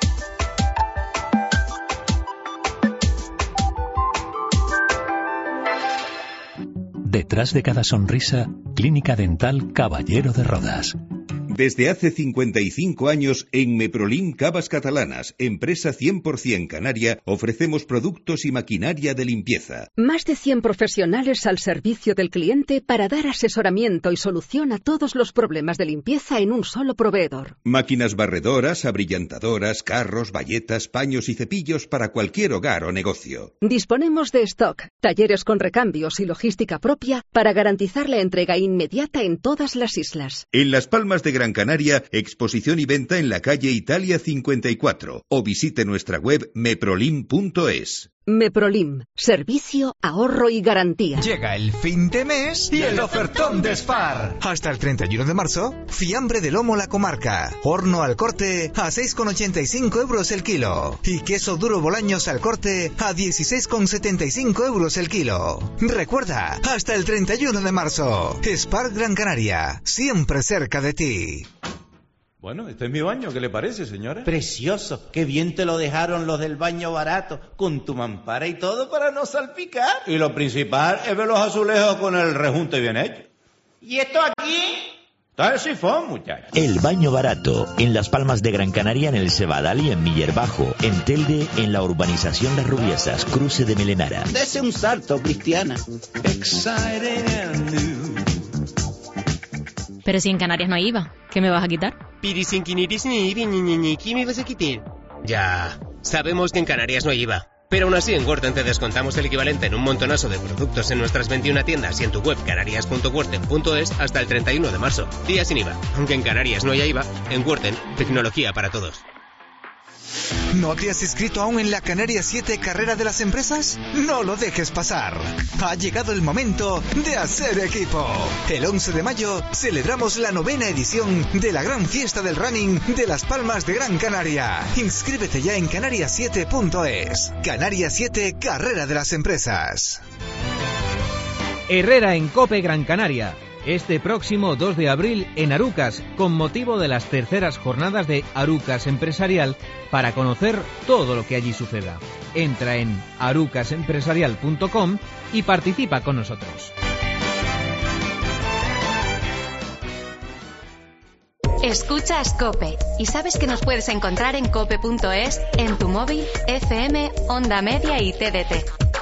Speaker 14: Detrás de cada sonrisa, Clínica Dental Caballero de Rodas.
Speaker 15: Desde hace cincuenta y cinco años, en Meprolin Cavas Catalanas, empresa cien por ciento canaria, ofrecemos productos y maquinaria de limpieza.
Speaker 16: Más de cien profesionales al servicio del cliente para dar asesoramiento y solución a todos los problemas de limpieza en un solo proveedor.
Speaker 15: Máquinas barredoras, abrillantadoras, carros, bayetas, paños y cepillos para cualquier hogar o negocio.
Speaker 16: Disponemos de stock, talleres con recambios y logística propia para garantizar la entrega inmediata en todas las islas.
Speaker 15: En Las Palmas de Gran Canaria, exposición y venta en la calle Italia cincuenta y cuatro o visite nuestra web meprolin punto es.
Speaker 16: Meprolim, servicio, ahorro y garantía.
Speaker 17: Llega el fin de mes y el ofertón de Spar. Hasta el treinta y uno de marzo, fiambre de lomo La Comarca, horno al corte a seis con ochenta y cinco euros el kilo y queso duro Bolaños al corte a dieciséis con setenta y cinco euros el kilo. Recuerda, hasta el treinta y uno de marzo, Spar Gran Canaria, siempre cerca de ti.
Speaker 18: Bueno, este es mi baño, ¿qué le parece, señora?
Speaker 19: Precioso, qué bien te lo dejaron los del baño barato, con tu mampara y todo para no salpicar.
Speaker 18: Y lo principal es ver los azulejos con el rejunte bien hecho.
Speaker 19: ¿Y esto aquí?
Speaker 18: Está el sifón, muchachos.
Speaker 20: El baño barato, en Las Palmas de Gran Canaria, en el Cebadal y en Miller Bajo. En Telde, en la urbanización Las Rubiesas, cruce de Melenara.
Speaker 19: Dese un salto, Cristiana.
Speaker 21: Pero si en Canarias no hay I V A, ¿qué me vas a quitar?
Speaker 22: ¿Qué me vas a quitar? Ya, sabemos que en Canarias no hay I V A. Pero aún así en Worten te descontamos el equivalente en un montonazo de productos en nuestras veintiuna tiendas y en tu web canarias punto worten punto es hasta el treinta y uno de marzo. Día sin I V A. Aunque en Canarias no haya I V A, en Worten, tecnología para todos.
Speaker 17: ¿No te has inscrito aún en la Canarias siete Carrera de las Empresas? No lo dejes pasar. Ha llegado el momento de hacer equipo. El once de mayo celebramos la novena edición de la gran fiesta del running de Las Palmas de Gran Canaria. Inscríbete ya en canarias siete punto es. Canarias siete Carrera de las Empresas.
Speaker 23: Herrera en COPE Gran Canaria. Este próximo dos de abril en Arucas, con motivo de las terceras jornadas de Arucas Empresarial, para conocer todo lo que allí suceda. Entra en arucas empresarial punto com y participa con nosotros.
Speaker 5: Escuchas COPE y sabes que nos puedes encontrar en cope punto es, en tu móvil, F M, Onda Media y T D T.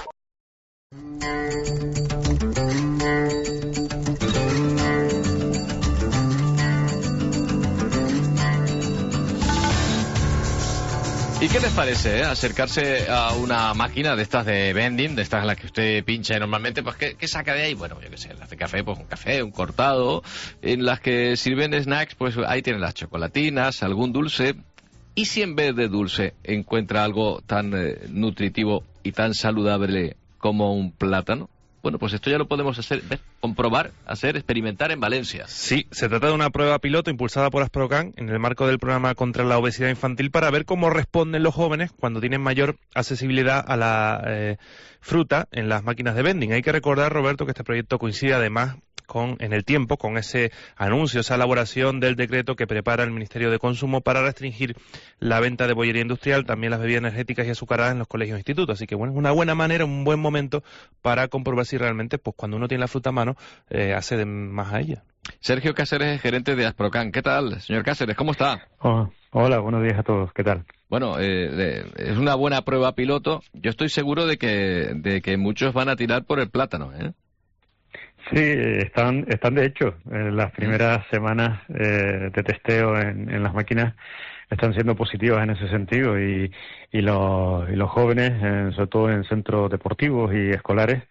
Speaker 9: ¿Y qué les parece, eh? Acercarse a una máquina de estas de vending, de estas en las que usted pincha normalmente, pues ¿qué, qué saca de ahí? Bueno, yo qué sé, las de café, pues un café, un cortado, en las que sirven snacks, pues ahí tienen las chocolatinas, algún dulce. ¿Y si en vez de dulce encuentra algo tan eh, nutritivo y tan saludable como un plátano? Bueno, pues esto ya lo podemos hacer, ver, comprobar, hacer, experimentar en Valencia.
Speaker 10: Sí, se trata de una prueba piloto impulsada por Asprocan en el marco del programa contra la obesidad infantil para ver cómo responden los jóvenes cuando tienen mayor accesibilidad a la eh, fruta en las máquinas de vending. Hay que recordar, Roberto, que este proyecto coincide además con en el tiempo con ese anuncio, esa elaboración del decreto que prepara el Ministerio de Consumo para restringir la venta de bollería industrial, también las bebidas energéticas y azucaradas en los colegios e institutos. Así que bueno, es una buena manera, un buen momento para comprobar si realmente, pues cuando uno tiene la fruta a mano, eh, accede más a ella.
Speaker 9: Sergio Cáceres es gerente de Asprocan. ¿Qué tal, señor Cáceres? ¿Cómo está?
Speaker 24: Oh, hola, buenos días a todos. ¿Qué tal?
Speaker 9: Bueno, eh, es una buena prueba piloto. Yo estoy seguro de que, de que muchos van a tirar por el plátano, ¿eh?
Speaker 24: Sí, están, están de hecho, en las primeras semanas eh, de testeo en, en las máquinas están siendo positivas en ese sentido y, y, los, y los jóvenes, eh, sobre todo en centros deportivos y escolares,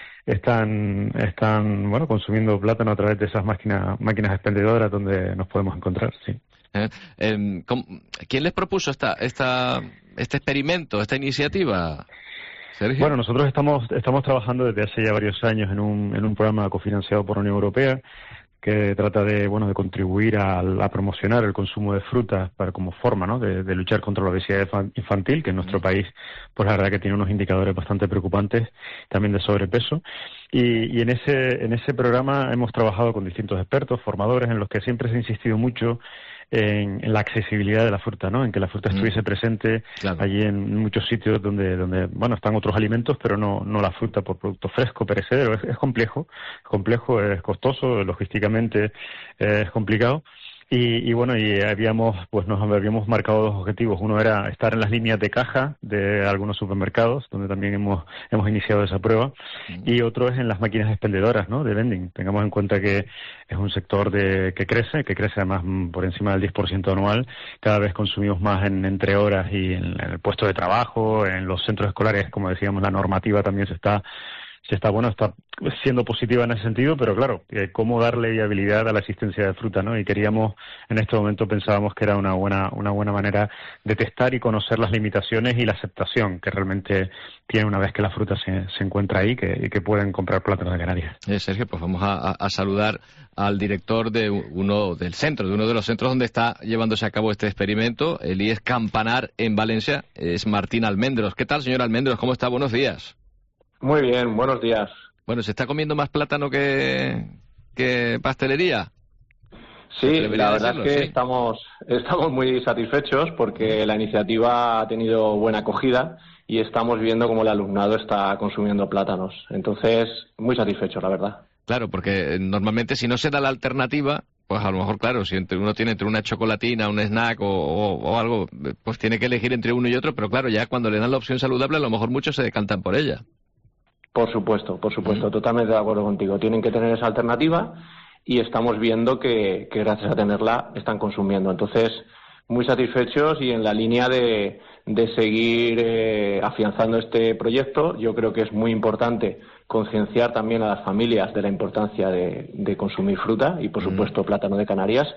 Speaker 24: están, están bueno, consumiendo plátano a través de esas máquinas, máquinas expendedoras donde nos podemos encontrar, sí.
Speaker 9: Eh, eh, ¿Quién les propuso esta, esta, este experimento, esta iniciativa? Sergio.
Speaker 24: Bueno, nosotros estamos estamos trabajando desde hace ya varios años en un en un programa cofinanciado por la Unión Europea que trata de bueno de contribuir a, a promocionar el consumo de frutas para como forma, ¿no? de, de luchar contra la obesidad infantil, que en nuestro país pues la verdad que tiene unos indicadores bastante preocupantes también de sobrepeso. Y, y en ese en ese programa hemos trabajado con distintos expertos, formadores, en los que siempre se ha insistido mucho En, en la accesibilidad de la fruta, ¿no? En que la fruta estuviese presente claro. allí en muchos sitios donde, donde bueno, están otros alimentos, pero no, no la fruta por producto fresco, perecedero. Es, es complejo, es complejo, es costoso, logísticamente eh, es complicado. Y, y bueno, y habíamos, pues nos habíamos marcado dos objetivos. Uno era estar en las líneas de caja de algunos supermercados, donde también hemos hemos iniciado esa prueba, y otro es en las máquinas expendedoras, ¿no? De vending. Tengamos en cuenta que es un sector de que crece, que crece además por encima del diez por ciento anual. Cada vez consumimos más en entre horas y en, en el puesto de trabajo, en los centros escolares, como decíamos, la normativa también se está se está, bueno, está siendo positiva en ese sentido, pero claro, eh, cómo darle viabilidad a la existencia de fruta, ¿no? Y queríamos, en este momento pensábamos que era una buena, una buena manera de testar y conocer las limitaciones y la aceptación que realmente tiene una vez que la fruta se, se encuentra ahí que, y que pueden comprar plátanos de Canarias.
Speaker 9: Eh, Sergio, pues vamos a, a saludar al director de uno del centro, de uno de los centros donde está llevándose a cabo este experimento, el I E S Campanar en Valencia, es Martín Almendros. ¿Qué tal, señor Almendros? ¿Cómo está? Buenos días.
Speaker 2: Muy bien, buenos días.
Speaker 9: Bueno, ¿se está comiendo más plátano que, que pastelería?
Speaker 2: Sí, la verdad decirlo, es que sí. estamos, estamos muy satisfechos porque la iniciativa ha tenido buena acogida y estamos viendo cómo el alumnado está consumiendo plátanos. Entonces, muy satisfechos, la verdad.
Speaker 9: Claro, porque normalmente si no se da la alternativa, pues a lo mejor, claro, si entre uno tiene entre una chocolatina, un snack o, o, o algo, pues tiene que elegir entre uno y otro, pero claro, ya cuando le dan la opción saludable, a lo mejor muchos se decantan por ella.
Speaker 2: Por supuesto, por supuesto, mm. totalmente de acuerdo contigo. Tienen que tener esa alternativa y estamos viendo que, que gracias a tenerla están consumiendo. Entonces, muy satisfechos y en la línea de, de seguir eh, afianzando este proyecto. Yo creo que es muy importante concienciar también a las familias de la importancia de, de consumir fruta y, por supuesto, mm. plátano de Canarias.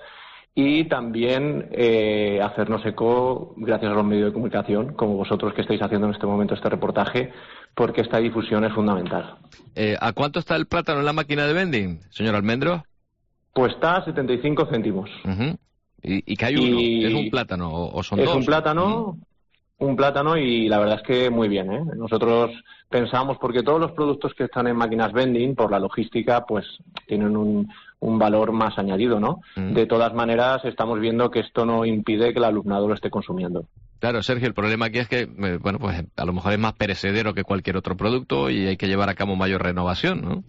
Speaker 2: Y también eh, hacernos eco, gracias a los medios de comunicación, como vosotros que estáis haciendo en este momento este reportaje, porque esta difusión es fundamental.
Speaker 9: Eh, ¿A cuánto está el plátano en la máquina de vending, señor Almendros?
Speaker 2: Pues está a setenta y cinco céntimos.
Speaker 9: Uh-huh. ¿Y, ¿Y qué hay uno?
Speaker 2: Y
Speaker 9: ¿Es un plátano o, o son
Speaker 2: es
Speaker 9: dos?
Speaker 2: Es un plátano, uh-huh. un plátano y la verdad es que muy bien, ¿eh? Nosotros pensamos, porque todos los productos que están en máquinas vending, por la logística, pues tienen un, un valor más añadido, ¿no? Uh-huh. De todas maneras, estamos viendo que esto no impide que el alumnado lo esté consumiendo.
Speaker 9: Claro, Sergio, el problema aquí es que, eh, bueno, pues a lo mejor es más perecedero que cualquier otro producto y hay que llevar a cabo mayor renovación, ¿no?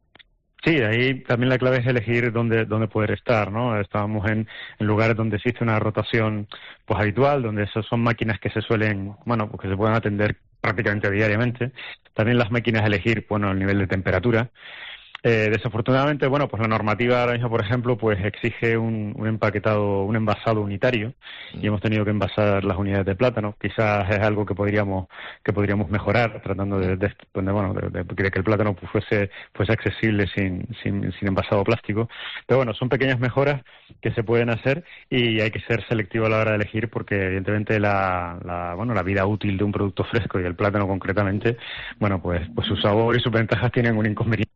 Speaker 24: Sí, ahí también la clave es elegir dónde, dónde poder estar, ¿no? Estábamos en, en lugares donde existe una rotación pues habitual, donde esas son máquinas que se suelen, bueno, pues que se pueden atender prácticamente diariamente. También las máquinas elegir, bueno, el nivel de temperatura. Eh, desafortunadamente, bueno, pues la normativa ahora mismo, por ejemplo, pues exige un, un empaquetado, un envasado unitario y hemos tenido que envasar las unidades de plátano. Quizás es algo que podríamos que podríamos mejorar, tratando de, de, de bueno, de, de, de que el plátano pues fuese fuese accesible sin, sin sin envasado plástico. Pero bueno, son pequeñas mejoras que se pueden hacer y hay que ser selectivo a la hora de elegir porque evidentemente la, la bueno la vida útil de un producto fresco y el plátano concretamente, bueno, pues pues su sabor y sus ventajas tienen un inconveniente.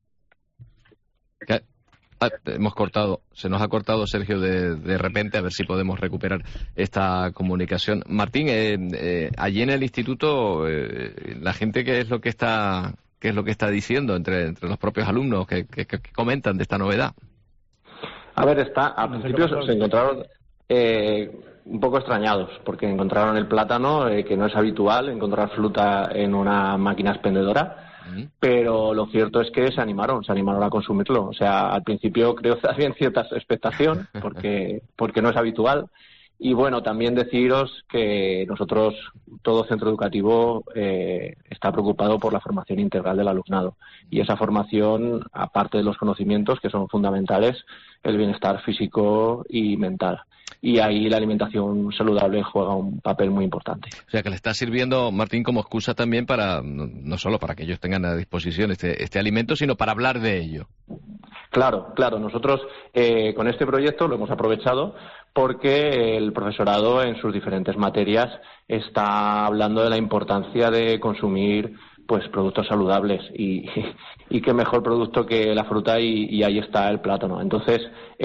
Speaker 9: Ah, hemos cortado, se nos ha cortado, Sergio, de, de repente, a ver si podemos recuperar esta comunicación. Martín, eh, eh, allí en el instituto, eh, la gente, ¿qué es lo que está, qué es lo que está diciendo entre, entre los propios alumnos que, que, que comentan de esta novedad?
Speaker 2: A ver, está, al principio se, se encontraron eh, un poco extrañados, porque encontraron el plátano, eh, que no es habitual encontrar fruta en una máquina expendedora. Pero lo cierto es que se animaron, se animaron a consumirlo. O sea, al principio creo que había cierta expectación, porque, porque no es habitual. Y bueno, también deciros que nosotros, todo centro educativo, eh, está preocupado por la formación integral del alumnado. Y esa formación, aparte de los conocimientos, que son fundamentales, el bienestar físico y mental. Y ahí la alimentación saludable juega un papel muy importante.
Speaker 9: O sea, que le está sirviendo, Martín, como excusa también para, no, no solo para que ellos tengan a disposición este, este alimento, sino para hablar de ello.
Speaker 2: Claro, claro. Nosotros eh, con este proyecto lo hemos aprovechado porque el profesorado en sus diferentes materias está hablando de la importancia de consumir pues productos saludables y, y qué mejor producto que la fruta y, y ahí está el plátano. Entonces,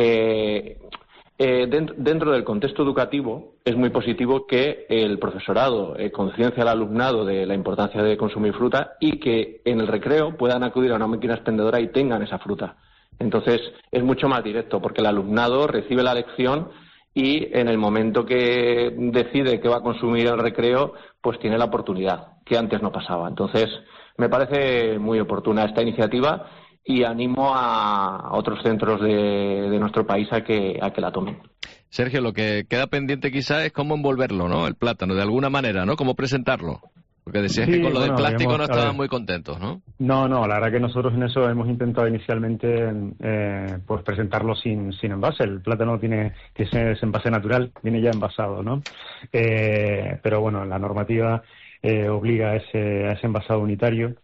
Speaker 2: eh, Eh, dentro, dentro del contexto educativo es muy positivo que el profesorado eh, conciencie al alumnado de la importancia de consumir fruta y que en el recreo puedan acudir a una máquina expendedora y tengan esa fruta. Entonces es mucho más directo porque el alumnado recibe la lección y en el momento que decide que va a consumir el recreo pues tiene la oportunidad, que antes no pasaba. Entonces me parece muy oportuna esta iniciativa y animo a otros centros de, de nuestro país a que, a que la tomen.
Speaker 9: Sergio, lo que queda pendiente quizá es cómo envolverlo, ¿no? El plátano, de alguna manera, ¿no? Cómo presentarlo. Porque decías sí, que con lo bueno, del plástico hemos, no estaban muy contentos, ¿no?
Speaker 24: No, no, la verdad que nosotros en eso hemos intentado inicialmente eh, pues presentarlo sin, sin envase. El plátano tiene, tiene ese envase natural, viene ya envasado, ¿no? Eh, pero bueno, la normativa eh, obliga a ese, a ese envasado unitario.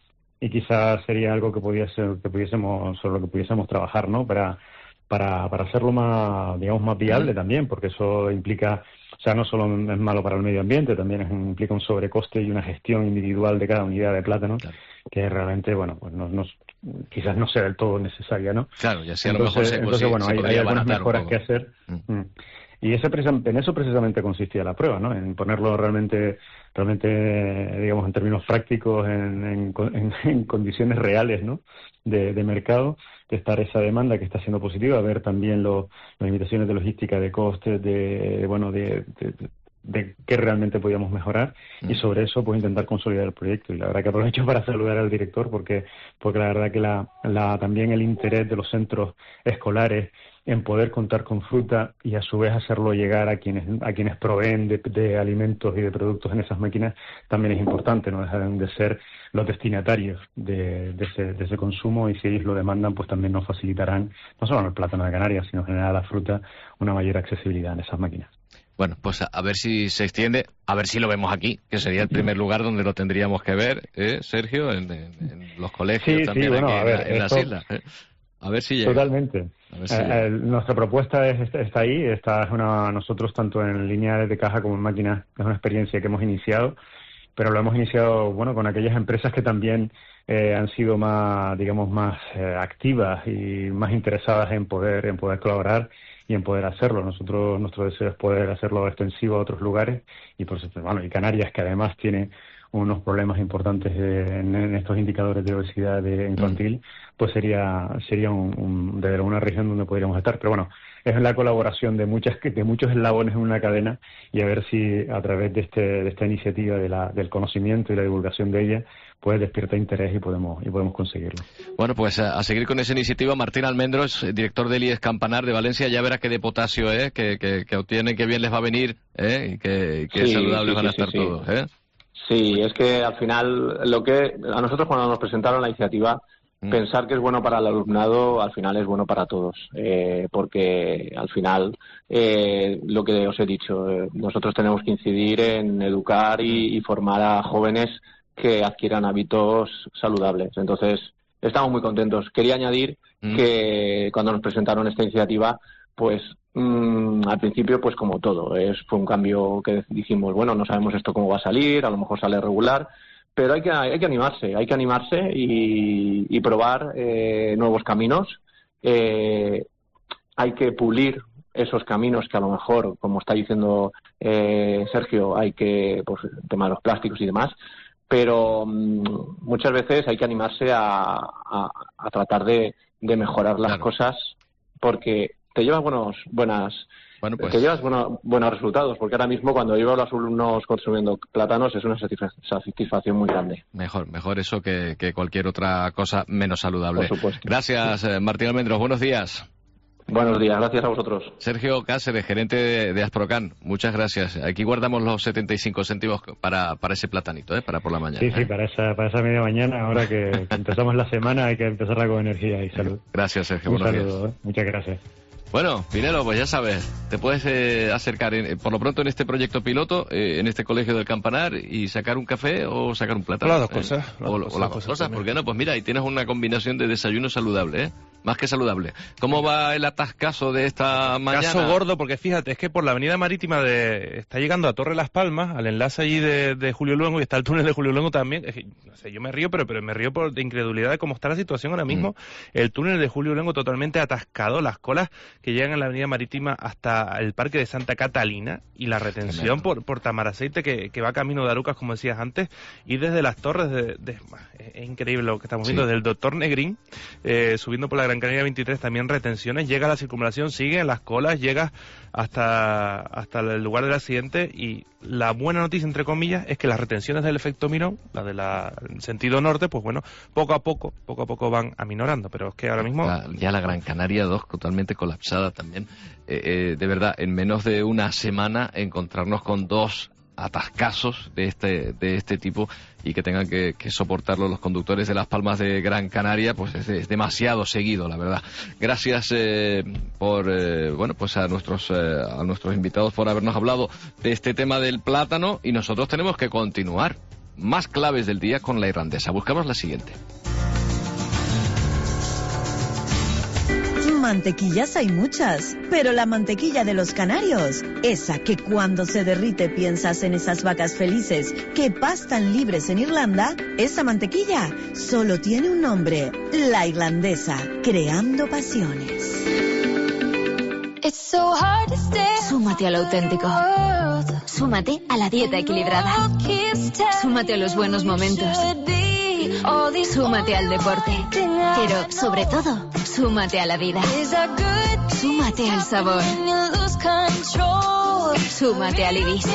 Speaker 24: y quizás sería algo que pudiese, que pudiésemos, sobre lo que pudiésemos trabajar, ¿no? Para, para, para hacerlo más, digamos, más viable también, porque eso implica, o sea, no solo es malo para el medio ambiente, también es, implica un sobrecoste y una gestión individual de cada unidad de plátano, claro, que realmente, bueno, pues no, no, quizás no sea del todo necesaria, ¿no?
Speaker 9: Claro, ya sea a
Speaker 24: lo mejor se,
Speaker 9: entonces,
Speaker 24: se, bueno,
Speaker 9: se
Speaker 24: hay, hay algunas mejoras que hacer. Mm. Mm. Y ese, en eso precisamente consistía la prueba, ¿no? En ponerlo realmente, realmente, digamos, en términos prácticos, en, en, en, en condiciones reales, ¿no? De, de mercado, testar esa demanda que está siendo positiva, ver también lo, las limitaciones de logística, de costes, de, de bueno, de, de, de de qué realmente podíamos mejorar mm. y sobre eso pues intentar consolidar el proyecto. Y la verdad que aprovecho para saludar al director porque porque la verdad que la, la también el interés de los centros escolares en poder contar con fruta y a su vez hacerlo llegar a quienes a quienes proveen de, de alimentos y de productos en esas máquinas también es importante, no dejan de ser los destinatarios de, de, ese, de ese consumo, y si ellos lo demandan pues también nos facilitarán no solo en el plátano de Canarias sino en general a la fruta una mayor accesibilidad en esas máquinas.
Speaker 9: Bueno, pues a, a ver si se extiende, a ver si lo vemos aquí, que sería el primer lugar donde lo tendríamos que ver, ¿eh, Sergio? En, en, en los colegios
Speaker 24: sí,
Speaker 9: también,
Speaker 24: sí, bueno,
Speaker 9: aquí
Speaker 24: a ver,
Speaker 9: en, en
Speaker 24: esto,
Speaker 9: las islas. ¿eh? A ver si llega.
Speaker 24: Totalmente.
Speaker 9: A ver si
Speaker 24: eh, eh, nuestra propuesta es, está ahí, está es una, nosotros tanto en lineales de caja como en máquinas, es una experiencia que hemos iniciado, pero lo hemos iniciado, bueno, con aquellas empresas que también eh, han sido más, digamos, más eh, activas y más interesadas en poder, en poder colaborar y en poder hacerlo. Nosotros, nuestro deseo es poder hacerlo extensivo a otros lugares y por supuesto, bueno, y Canarias, que además tiene unos problemas importantes de, en, en estos indicadores de obesidad de infantil, mm. pues sería sería un, un, de una región donde podríamos estar. Pero bueno, es la colaboración de muchas de muchos eslabones en una cadena y a ver si a través de este de esta iniciativa de la, del conocimiento y la divulgación de ella pues despierta interés y podemos y podemos conseguirlo.
Speaker 9: Bueno, pues a, a seguir con esa iniciativa. Martín Almendros, director del I E S Campanar de Valencia, ya verá que de potasio eh, que, que, que obtiene, que bien les va a venir eh, y que, que
Speaker 2: sí,
Speaker 9: saludables
Speaker 2: sí,
Speaker 9: van a
Speaker 2: sí,
Speaker 9: estar
Speaker 2: sí,
Speaker 9: todos. ¿eh?
Speaker 2: Sí, es que al final lo que a nosotros cuando nos presentaron la iniciativa mm. pensar que es bueno para el alumnado al final es bueno para todos, eh, porque al final eh, lo que os he dicho, eh, nosotros tenemos que incidir en educar y, y formar a jóvenes que adquieran hábitos saludables. Entonces, estamos muy contentos. Quería añadir mm. que cuando nos presentaron esta iniciativa, pues mmm, al principio, pues como todo, es fue un cambio que dijimos, bueno, no sabemos esto cómo va a salir, a lo mejor sale regular, pero hay que hay que animarse, hay que animarse y, y probar eh, nuevos caminos. Eh, hay que pulir esos caminos que a lo mejor, como está diciendo eh, Sergio, hay que, pues, el tema de los plásticos y demás, pero mmm, muchas veces hay que animarse a, a, a tratar de, de mejorar las claro. cosas, porque te llevas buenos, buenas, bueno, pues... te llevas bueno, buenos resultados, porque ahora mismo cuando yo veo a los alumnos consumiendo plátanos es una satisfacción muy grande.
Speaker 9: Mejor, mejor eso que, que cualquier otra cosa menos saludable.
Speaker 2: Por supuesto.
Speaker 9: Gracias, eh, Martín Almendros. Buenos días.
Speaker 2: Buenos días, gracias a vosotros.
Speaker 9: Sergio Cáceres, gerente de, de Asprocan, muchas gracias. Aquí guardamos los setenta y cinco céntimos para, para ese platanito, ¿eh? Para por la mañana.
Speaker 24: Sí,
Speaker 9: ¿eh?
Speaker 24: sí, para esa, para esa media mañana, ahora que, que empezamos la semana hay que empezarla con energía y salud.
Speaker 9: Gracias, Sergio.
Speaker 24: Un
Speaker 9: buenos
Speaker 24: saludo,
Speaker 9: días.
Speaker 24: ¿eh? Muchas gracias.
Speaker 9: Bueno, Pinelo, pues ya sabes, te puedes eh, acercar en, por lo pronto en este proyecto piloto, eh, en este colegio del Campanar, y sacar un café o sacar un plátano.
Speaker 10: Las dos
Speaker 9: ¿eh?
Speaker 10: cosas.
Speaker 9: O, o las dos cosas, ¿por qué no? Pues mira, ahí tienes una combinación de desayuno saludable, ¿eh? Más que saludable. ¿Cómo va el atascazo de esta mañana?
Speaker 10: Caso gordo, porque fíjate, es que por la avenida marítima de está llegando a Torre Las Palmas, al enlace allí de, de Julio Luengo, y está el túnel de Julio Luengo también. Es que, no sé, yo me río, pero, pero me río por de incredulidad de cómo está la situación ahora mismo. Mm. El túnel de Julio Luengo totalmente atascado, las colas que llegan a la avenida marítima hasta el parque de Santa Catalina, y la retención por, por Tamaraceite que, que va camino de Arucas, como decías antes, y desde las torres de, de es increíble lo que estamos viendo, sí. Desde el Doctor Negrín, eh, subiendo por la Gran Canaria veintitrés, también retenciones, llega la circunvalación, sigue en las colas, llega hasta hasta el lugar del accidente, y la buena noticia, entre comillas, es que las retenciones del efecto Mirón, la del sentido norte, pues bueno, poco a poco, poco a poco van aminorando, pero es que ahora mismo...
Speaker 9: La, ya la Gran Canaria dos totalmente colapsada también. Eh, eh, de verdad, en menos de una semana encontrarnos con dos atascazos de este de este tipo y que tengan que, que soportarlo los conductores de Las Palmas de Gran Canaria, pues es, es demasiado seguido, la verdad. Gracias eh, por eh, bueno, pues a nuestros eh, a nuestros invitados por habernos hablado de este tema del plátano, y nosotros tenemos que continuar. más claves del día con la irlandesa. Buscamos la siguiente.
Speaker 4: Mantequillas hay muchas, pero la mantequilla de los canarios, esa que cuando se derrite piensas en esas vacas felices que pastan libres en Irlanda, esa mantequilla solo tiene un nombre, la irlandesa, creando pasiones.
Speaker 21: Súmate a lo auténtico. Súmate a la dieta equilibrada. Súmate a los buenos momentos. Súmate al deporte. Pero, sobre todo, súmate a la vida. Súmate al sabor. Súmate al Ibis.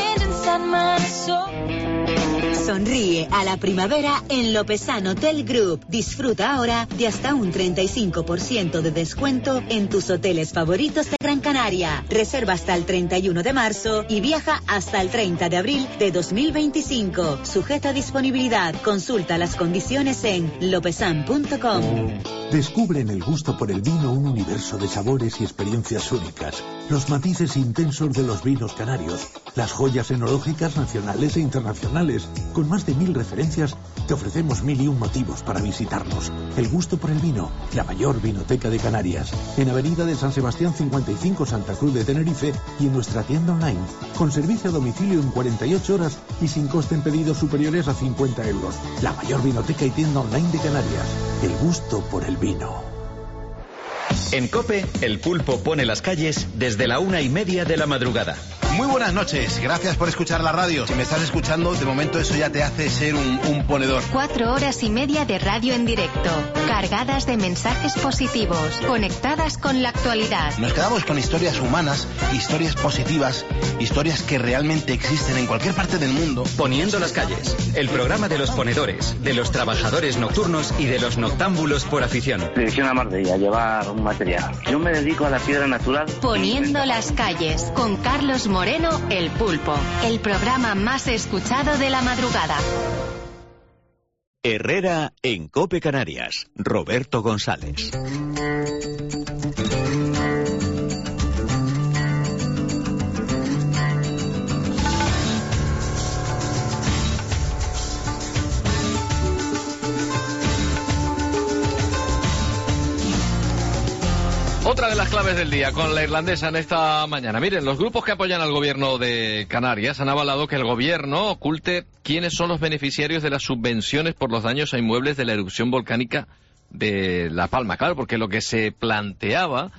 Speaker 1: Sonríe a la primavera en Lopezán Hotel Group. Disfruta ahora de hasta un treinta y cinco por ciento de descuento en tus hoteles favoritos de Gran Canaria. Reserva hasta el treinta y uno de marzo y viaja hasta el treinta de abril de dos mil veinticinco. Sujeta a disponibilidad. Consulta las condiciones en lopezán punto com.
Speaker 6: Descubre en el gusto por el vino un universo de sabores y experiencias únicas. Los matices intensos de los vinos canarios. Las joyas enológicas nacionales e internacionales. Con más de mil referencias, te ofrecemos mil y un motivos para visitarnos. El gusto por el vino, la mayor vinoteca de Canarias. En Avenida de San Sebastián cincuenta y cinco, Santa Cruz de Tenerife, y en nuestra tienda online. Con servicio a domicilio en cuarenta y ocho horas y sin coste en pedidos superiores a cincuenta euros. La mayor vinoteca y tienda online de Canarias. El gusto por el vino.
Speaker 3: En COPE, el pulpo pone las calles desde la una y media de la madrugada.
Speaker 7: Muy buenas noches, gracias por escuchar la radio. Si me estás escuchando, de momento eso ya te hace ser un, un ponedor.
Speaker 5: Cuatro horas y media de radio en directo, cargadas de mensajes positivos, conectadas con la actualidad.
Speaker 7: Nos quedamos con historias humanas, historias positivas, historias que realmente existen en cualquier parte del mundo.
Speaker 3: Poniendo las calles, el programa de los ponedores, de los trabajadores nocturnos y de los noctámbulos por afición.
Speaker 8: Dirección a Marbella, llevar un material. Yo me dedico a la piedra natural.
Speaker 5: Poniendo las calles, con Carlos Moreno, el pulpo, el programa más escuchado de la madrugada.
Speaker 20: Herrera en COPE Canarias, Roberto González.
Speaker 9: Otra de las claves del día con la irlandesa en esta mañana. Miren, los grupos que apoyan al gobierno de Canarias han avalado que el gobierno oculte quiénes son los beneficiarios de las subvenciones por los daños a inmuebles de la erupción volcánica de La Palma. Claro, porque lo que se planteaba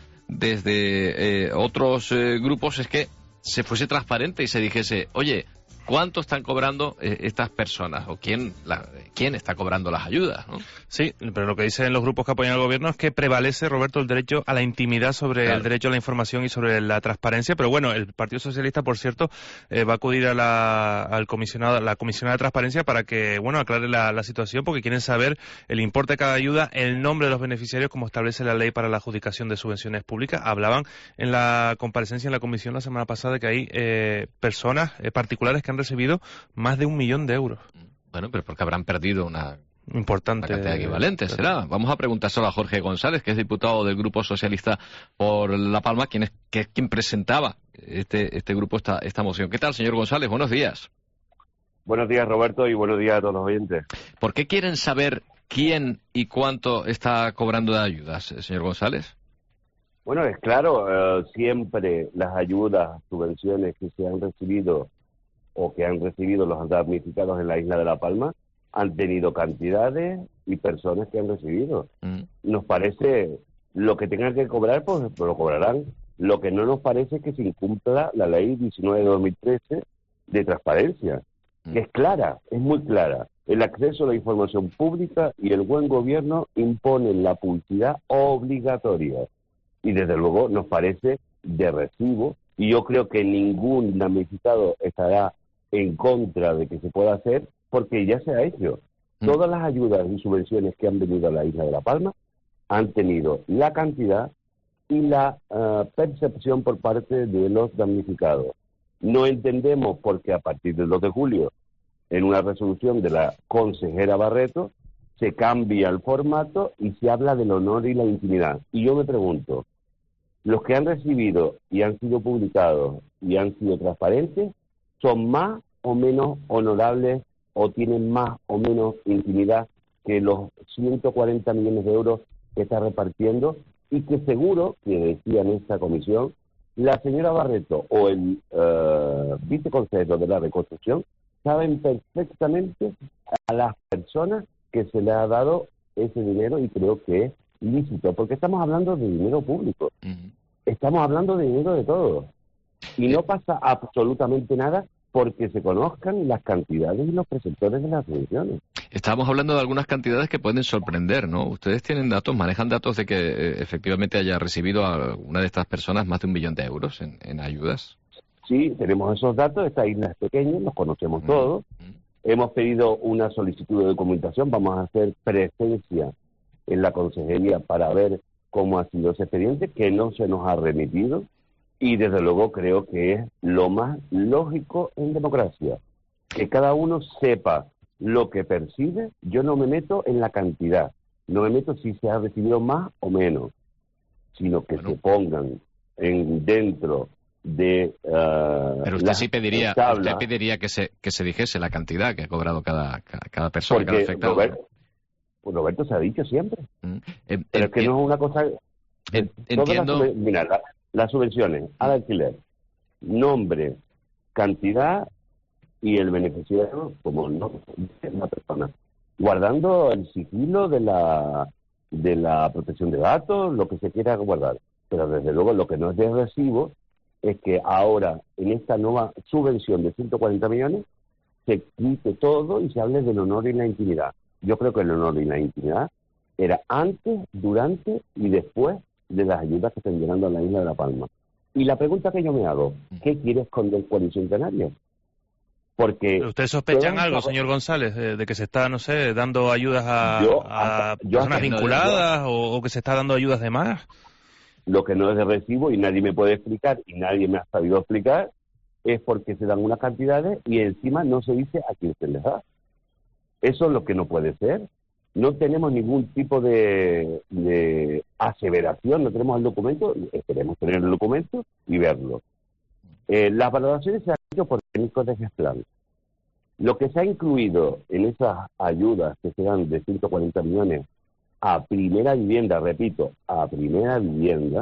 Speaker 9: desde eh, otros eh, grupos es que se fuese transparente y se dijese, oye, ¿cuánto están cobrando eh, estas personas? ¿O quién, la, quién está cobrando las ayudas? ¿No?
Speaker 10: Sí, pero lo que dicen los grupos que apoyan al gobierno es que prevalece, Roberto, el derecho a la intimidad sobre claro. el derecho a la información y sobre la transparencia. Pero bueno, el Partido Socialista, por cierto, eh, va a acudir a la, al comisionado, a la comisionada de transparencia para que, bueno, aclare la, la situación, porque quieren saber el importe de cada ayuda, el nombre de los beneficiarios, como establece la ley para la adjudicación de subvenciones públicas. Hablaban en la comparecencia en la comisión la semana pasada de que hay eh, personas eh, particulares que han recibido más de un millón de euros.
Speaker 9: Bueno, pero porque habrán perdido una
Speaker 10: importante
Speaker 9: una cantidad equivalente, pero... será. Vamos a preguntárselo a Jorge González, que es diputado del Grupo Socialista por La Palma, quien es, que es quien presentaba este este grupo, esta, esta moción. ¿Qué tal, señor González? Buenos días.
Speaker 25: Buenos días, Roberto, y buenos días a todos los oyentes.
Speaker 9: ¿Por qué quieren saber quién y cuánto está cobrando de ayudas, señor González?
Speaker 25: Bueno, es claro, eh, siempre las ayudas, subvenciones que se han recibido o que han recibido los damnificados en la isla de La Palma han tenido cantidades y personas que han recibido. Mm. Nos parece, lo que tengan que cobrar, pues, pues lo cobrarán. Lo que no nos parece es que se incumpla la ley diecinueve de dos mil trece de transparencia, mm. que es clara, es muy clara. El acceso a la información pública y el buen gobierno imponen la publicidad obligatoria. Y desde luego nos parece de recibo, y yo creo que ningún damnificado estará en contra de que se pueda hacer, porque ya se ha hecho. Mm. Todas las ayudas y subvenciones que han venido a la isla de La Palma han tenido la cantidad y la uh, percepción por parte de los damnificados. No entendemos por qué a partir del dos de julio, en una resolución de la consejera Barreto, se cambia el formato y se habla del honor y la intimidad. Y yo me pregunto, los que han recibido y han sido publicados y han sido transparentes, ¿son más o menos honorables o tienen más o menos intimidad que los ciento cuarenta millones de euros que está repartiendo, y que seguro, que decía en esta comisión, la señora Barreto o el uh, viceconsejero de la reconstrucción saben perfectamente a las personas que se le ha dado ese dinero, y creo que es lícito, porque estamos hablando de dinero público. Uh-huh. Estamos hablando de dinero de todos. Y no pasa absolutamente nada porque se conozcan las cantidades y los preceptores de las subvenciones.
Speaker 9: Estábamos hablando de algunas cantidades que pueden sorprender, ¿no? Ustedes tienen datos, manejan datos de que eh, efectivamente haya recibido a una de estas personas más de un millón de euros en, en ayudas.
Speaker 25: Sí, tenemos esos datos. Esta isla es pequeña, los conocemos mm. todos. Mm. Hemos pedido una solicitud de documentación, vamos a hacer presencia en la consejería para ver cómo ha sido ese expediente, que no se nos ha remitido. Y desde luego creo que es lo más lógico en democracia, que cada uno sepa lo que percibe. Yo no me meto en la cantidad, no me meto si se ha recibido más o menos, sino que bueno. se pongan en dentro de uh,
Speaker 9: pero usted sí pediría usted pediría que se que se dijese la cantidad que ha cobrado cada cada persona, cada afectado.
Speaker 25: Roberto, pues Roberto se ha dicho siempre, mm. en, pero en, es que en, no es una cosa.
Speaker 9: En, entiendo.
Speaker 25: Las, mira, la, las subvenciones al alquiler, nombre, cantidad y el beneficiario como no una persona, guardando el sigilo de la de la protección de datos, lo que se quiera guardar. Pero desde luego lo que no es de recibo es que ahora en esta nueva subvención de ciento cuarenta millones se quite todo y se hable del honor y la intimidad. Yo creo que el honor y la intimidad era antes, durante y después de las ayudas que están llegando a la isla de La Palma. Y la pregunta que yo me hago, ¿qué quiere esconder Coalición Canaria? Porque
Speaker 10: ¿ustedes sospechan algo, señor González, de, de que se está, no sé, dando ayudas a,
Speaker 25: yo,
Speaker 10: a
Speaker 25: yo
Speaker 10: personas vinculadas yo, o, o que se está dando ayudas de más?
Speaker 25: Lo que no es de recibo y nadie me puede explicar y nadie me ha sabido explicar es porque se dan unas cantidades y encima no se dice a quién se les da. Eso es lo que no puede ser. No tenemos ningún tipo de, de aseveración, no tenemos el documento, esperemos tener el documento y verlo. Eh, las valoraciones se han hecho por técnicos de Gesplan. Lo que se ha incluido en esas ayudas que se dan de ciento cuarenta millones a primera vivienda, repito, a primera vivienda,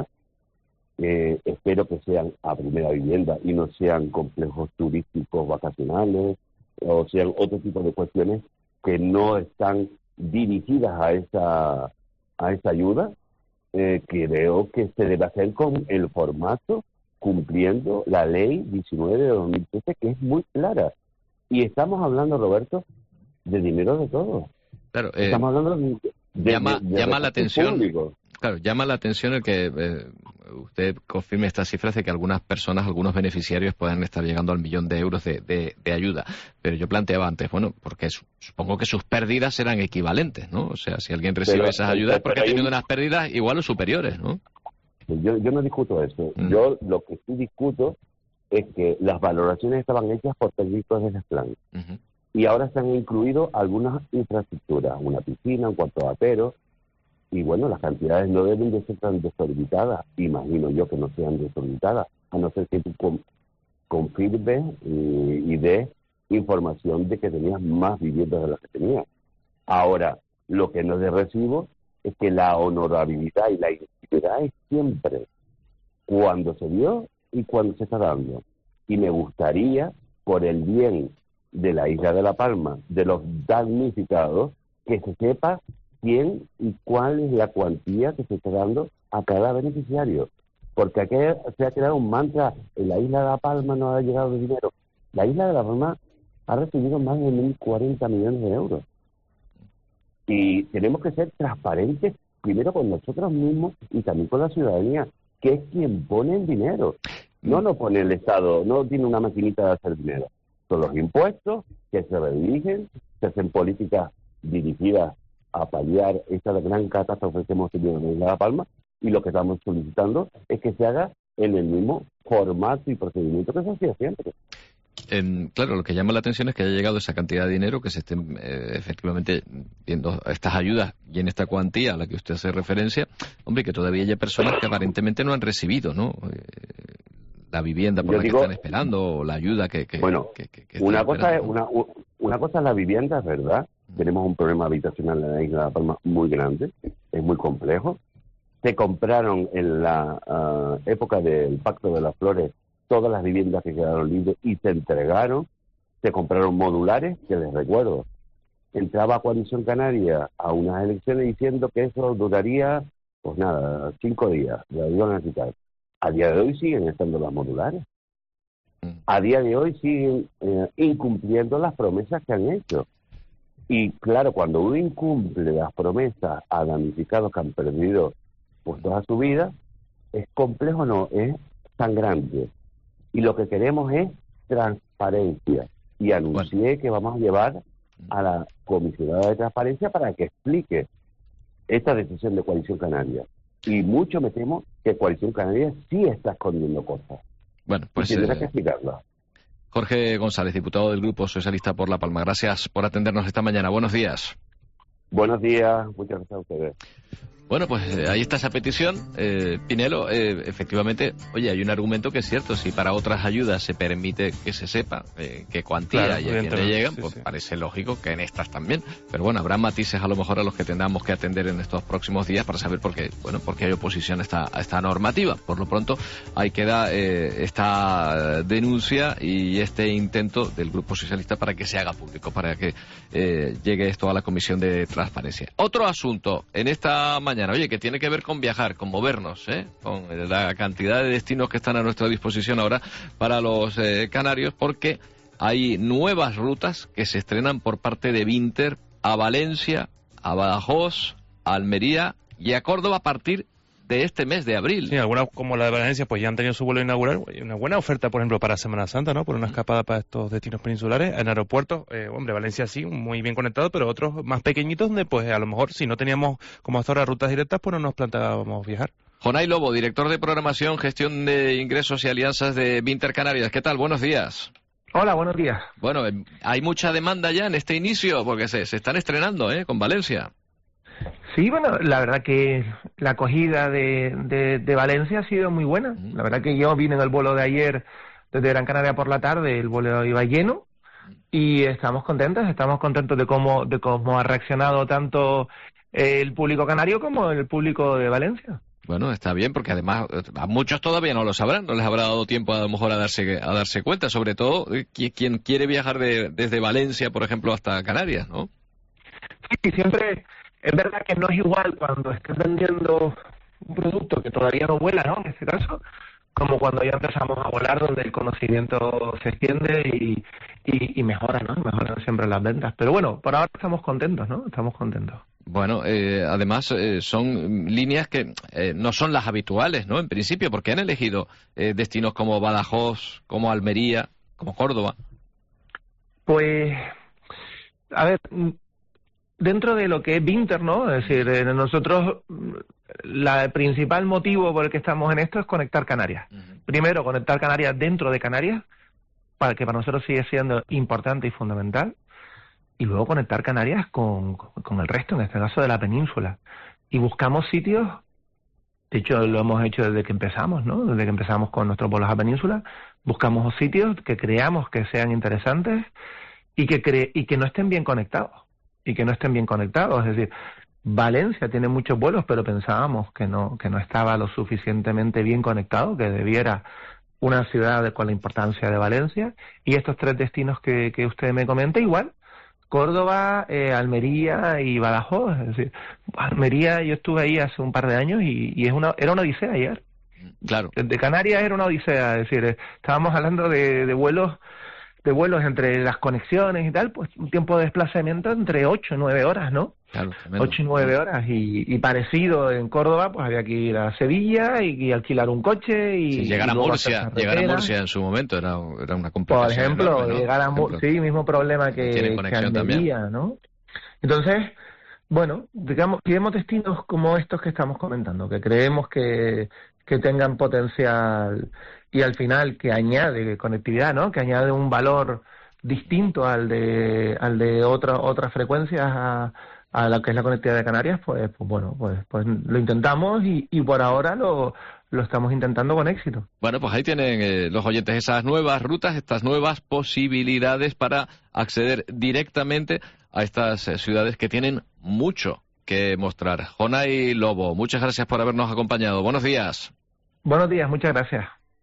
Speaker 25: eh, espero que sean a primera vivienda y no sean complejos turísticos vacacionales o sean otro tipo de cuestiones que no están dirigidas a esa a esa ayuda, eh, creo que se debe hacer con el formato cumpliendo la ley diecinueve de dos mil trece, que es muy clara. Y estamos hablando, Roberto, de dinero de todos.
Speaker 9: Claro, eh,
Speaker 25: estamos hablando de, de,
Speaker 9: llama,
Speaker 25: de, de
Speaker 9: llama la atención.
Speaker 25: Público.
Speaker 9: Claro, llama la atención el que eh, usted confirme estas cifras de que algunas personas, algunos beneficiarios puedan estar llegando al millón de euros de, de, de ayuda. Pero yo planteaba antes, bueno, porque su, supongo que sus pérdidas serán equivalentes, ¿no? O sea, si alguien recibe
Speaker 25: pero,
Speaker 9: esas ayudas es porque ha tenido
Speaker 25: hay...
Speaker 9: unas pérdidas igual o superiores, ¿no?
Speaker 25: Yo, yo no discuto eso. Mm. Yo lo que sí discuto es que las valoraciones estaban hechas por técnicos de Gesplan. Uh-huh. Y ahora se han incluido algunas infraestructuras, una piscina, un cuarto batero. Y bueno, las cantidades no deben de ser tan desorbitadas, imagino yo que no sean desorbitadas, a no ser que tú con, confirmes y, y des información de que tenías más viviendas de las que tenías. Ahora, lo que no es de recibo es que la honorabilidad y la integridad es siempre cuando se dio y cuando se está dando. Y me gustaría, por el bien de la isla de La Palma, de los damnificados, que se sepa quién y cuál es la cuantía que se está dando a cada beneficiario. Porque aquí se ha creado un mantra, en la isla de La Palma no ha llegado dinero. La isla de La Palma ha recibido más de mil cuarenta millones de euros. Y tenemos que ser transparentes, primero con nosotros mismos y también con la ciudadanía, que es quien pone el dinero. No lo pone el Estado, no tiene una maquinita de hacer dinero. Son los impuestos que se redirigen, se hacen políticas dirigidas a paliar esta gran catástrofe que hemos tenido en La Palma, y lo que estamos solicitando es que se haga en el mismo formato y procedimiento que se hacía siempre.
Speaker 9: Eh, claro, lo que llama la atención es que haya llegado esa cantidad de dinero, que se estén eh, efectivamente viendo estas ayudas y en esta cuantía a la que usted hace referencia, hombre, que todavía haya personas que aparentemente no han recibido, ¿no? Eh, la vivienda por Yo la digo, que están esperando o la ayuda que... que
Speaker 25: bueno,
Speaker 9: que, que, que
Speaker 25: una cosa esperando. es una una cosa es la vivienda, es verdad. Tenemos un problema habitacional en la isla de La Palma muy grande, es muy complejo. Se compraron en la uh, época del Pacto de las Flores todas las viviendas que quedaron libres y se entregaron. Se compraron modulares, que les recuerdo, entraba Coalición Canaria a unas elecciones diciendo que eso duraría, pues nada, cinco días, la iban a quitar. A día de hoy siguen estando las modulares. A día de hoy siguen eh, incumpliendo las promesas que han hecho. Y claro, cuando uno incumple las promesas a damnificados que han perdido pues toda su vida, es complejo, no, es sangrante. Y lo que queremos es transparencia. Y anuncié bueno. que vamos a llevar a la comisionada de transparencia para que explique esta decisión de Coalición Canaria. Y mucho me temo que Coalición Canaria sí está escondiendo cosas.
Speaker 9: Bueno, pues...
Speaker 25: Y tendrá
Speaker 9: eh...
Speaker 25: que explicarla.
Speaker 9: Jorge González, diputado del Grupo Socialista por La Palma. Gracias por atendernos esta mañana. Buenos días.
Speaker 25: Buenos días. Muchas gracias a ustedes.
Speaker 9: Bueno, pues eh, ahí está esa petición. Eh, Pinelo, eh, efectivamente, oye, hay un argumento que es cierto. Si para otras ayudas se permite que se sepa eh, qué cuantía claro, y a quién le llegan, sí, pues sí. parece lógico que en estas también. Pero bueno, habrá matices a lo mejor a los que tengamos que atender en estos próximos días para saber por qué, bueno, por qué hay oposición a esta, a esta normativa. Por lo pronto, ahí queda eh, esta denuncia y este intento del Grupo Socialista para que se haga público, para que eh, llegue esto a la Comisión de Transparencia. Otro asunto en esta mañana. Oye, que tiene que ver con viajar, con movernos, ¿eh? Con la cantidad de destinos que están a nuestra disposición ahora para los eh, canarios, porque hay nuevas rutas que se estrenan por parte de Binter a Valencia, a Badajoz, a Almería y a Córdoba a partir de este mes de abril.
Speaker 10: Sí, algunas como la de Valencia pues ya han tenido su vuelo inaugural. Una buena oferta, por ejemplo, para Semana Santa, ¿no? Por una escapada para estos destinos peninsulares. En aeropuertos, eh, hombre, Valencia sí, muy bien conectado, pero otros más pequeñitos donde pues a lo mejor si no teníamos como hasta ahora rutas directas, pues no nos planteábamos viajar.
Speaker 9: Jonay Lobo, director de programación, gestión de ingresos y alianzas de Binter Canarias. ¿Qué tal? Buenos días.
Speaker 11: Hola, buenos días.
Speaker 9: Bueno, hay mucha demanda ya en este inicio porque se, se están estrenando, ¿eh? Con Valencia.
Speaker 11: Sí, bueno, la verdad que la acogida de, de, de Valencia ha sido muy buena. La verdad que yo vine en el vuelo de ayer desde Gran Canaria por la tarde, el vuelo iba lleno y estamos contentos, estamos contentos de cómo, de cómo ha reaccionado tanto el público canario como el público de Valencia.
Speaker 9: Bueno, está bien, porque además a muchos todavía no lo sabrán, no les habrá dado tiempo a lo mejor a darse a darse cuenta, sobre todo quien quiere viajar de, desde Valencia, por ejemplo, hasta Canarias, ¿no?
Speaker 11: Sí, siempre... Es verdad que no es igual cuando estás vendiendo un producto que todavía no vuela, ¿no? En este caso, como cuando ya empezamos a volar, donde el conocimiento se extiende y, y, y mejora, ¿no? Mejoran siempre las ventas. Pero bueno, por ahora estamos contentos, ¿no? Estamos contentos.
Speaker 9: Bueno, eh, además eh, son líneas que eh, no son las habituales, ¿no? En principio, porque han elegido eh, destinos como Badajoz, como Almería, como Córdoba.
Speaker 11: Pues, a ver... Dentro de lo que es Binter, ¿no? Es decir, eh, nosotros, la, el principal motivo por el que estamos en esto es conectar Canarias. Uh-huh. Primero, conectar Canarias dentro de Canarias, para que para nosotros sigue siendo importante y fundamental, y luego conectar Canarias con, con, con el resto, en este caso de la península. Y buscamos sitios, de hecho lo hemos hecho desde que empezamos, ¿no? Desde que empezamos con nuestros vuelos a península, buscamos sitios que creamos que sean interesantes y que, cre y que no estén bien conectados. y que no estén bien conectados, es decir, Valencia tiene muchos vuelos, pero pensábamos que no que no estaba lo suficientemente bien conectado, que debiera una ciudad de, con la importancia de Valencia, y estos tres destinos que, que usted me comenta, igual, Córdoba, eh, Almería y Badajoz, es decir, Almería yo estuve ahí hace un par de años y, y es una era una odisea ayer.
Speaker 9: Claro.
Speaker 11: Desde Canarias era una odisea, es decir, estábamos hablando de, de vuelos de vuelos entre las conexiones y tal, pues un tiempo de desplazamiento entre ocho y nueve horas, ¿no?
Speaker 9: Claro,
Speaker 11: ocho y nueve horas, y, y parecido en Córdoba, pues había que ir a Sevilla y, y alquilar un coche y...
Speaker 9: Sí, llegar a Murcia, llegar a Murcia en su momento era, era una complicación.
Speaker 11: Por ejemplo,
Speaker 9: enorme, ¿no?
Speaker 11: llegar a Murcia, sí, mismo problema que, que Almería, ¿no? Entonces, bueno, digamos, tenemos destinos como estos que estamos comentando, que creemos que, que tengan potencial y al final que añade conectividad, ¿no? Que añade un valor distinto al de al de otra, otras frecuencias a, a lo que es la conectividad de Canarias, pues, pues bueno, pues pues lo intentamos y, y por ahora lo lo estamos intentando con éxito.
Speaker 9: Bueno, pues ahí tienen eh, los oyentes esas nuevas rutas, estas nuevas posibilidades para acceder directamente a estas eh, ciudades que tienen mucho que mostrar. Jonay Lobo, muchas gracias por habernos acompañado. Buenos días.
Speaker 11: Buenos días, muchas gracias.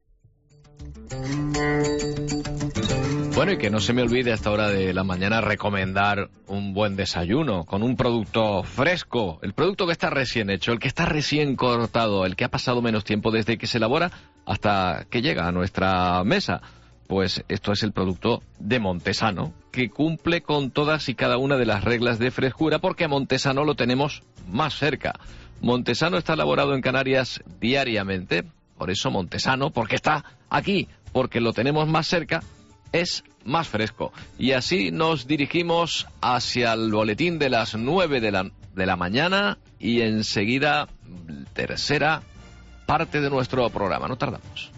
Speaker 9: Bueno, y que no se me olvide a esta hora de la mañana recomendar un buen desayuno con un producto fresco, el producto que está recién hecho, el que está recién cortado, el que ha pasado menos tiempo desde que se elabora hasta que llega a nuestra mesa. Pues esto es el producto de Montesano, que cumple con todas y cada una de las reglas de frescura, porque Montesano lo tenemos más cerca. Montesano está elaborado en Canarias diariamente, por eso Montesano, porque está aquí, porque lo tenemos más cerca, es más fresco. Y así nos dirigimos hacia el boletín de las nueve de la, de la mañana y enseguida tercera parte de nuestro programa. No tardamos.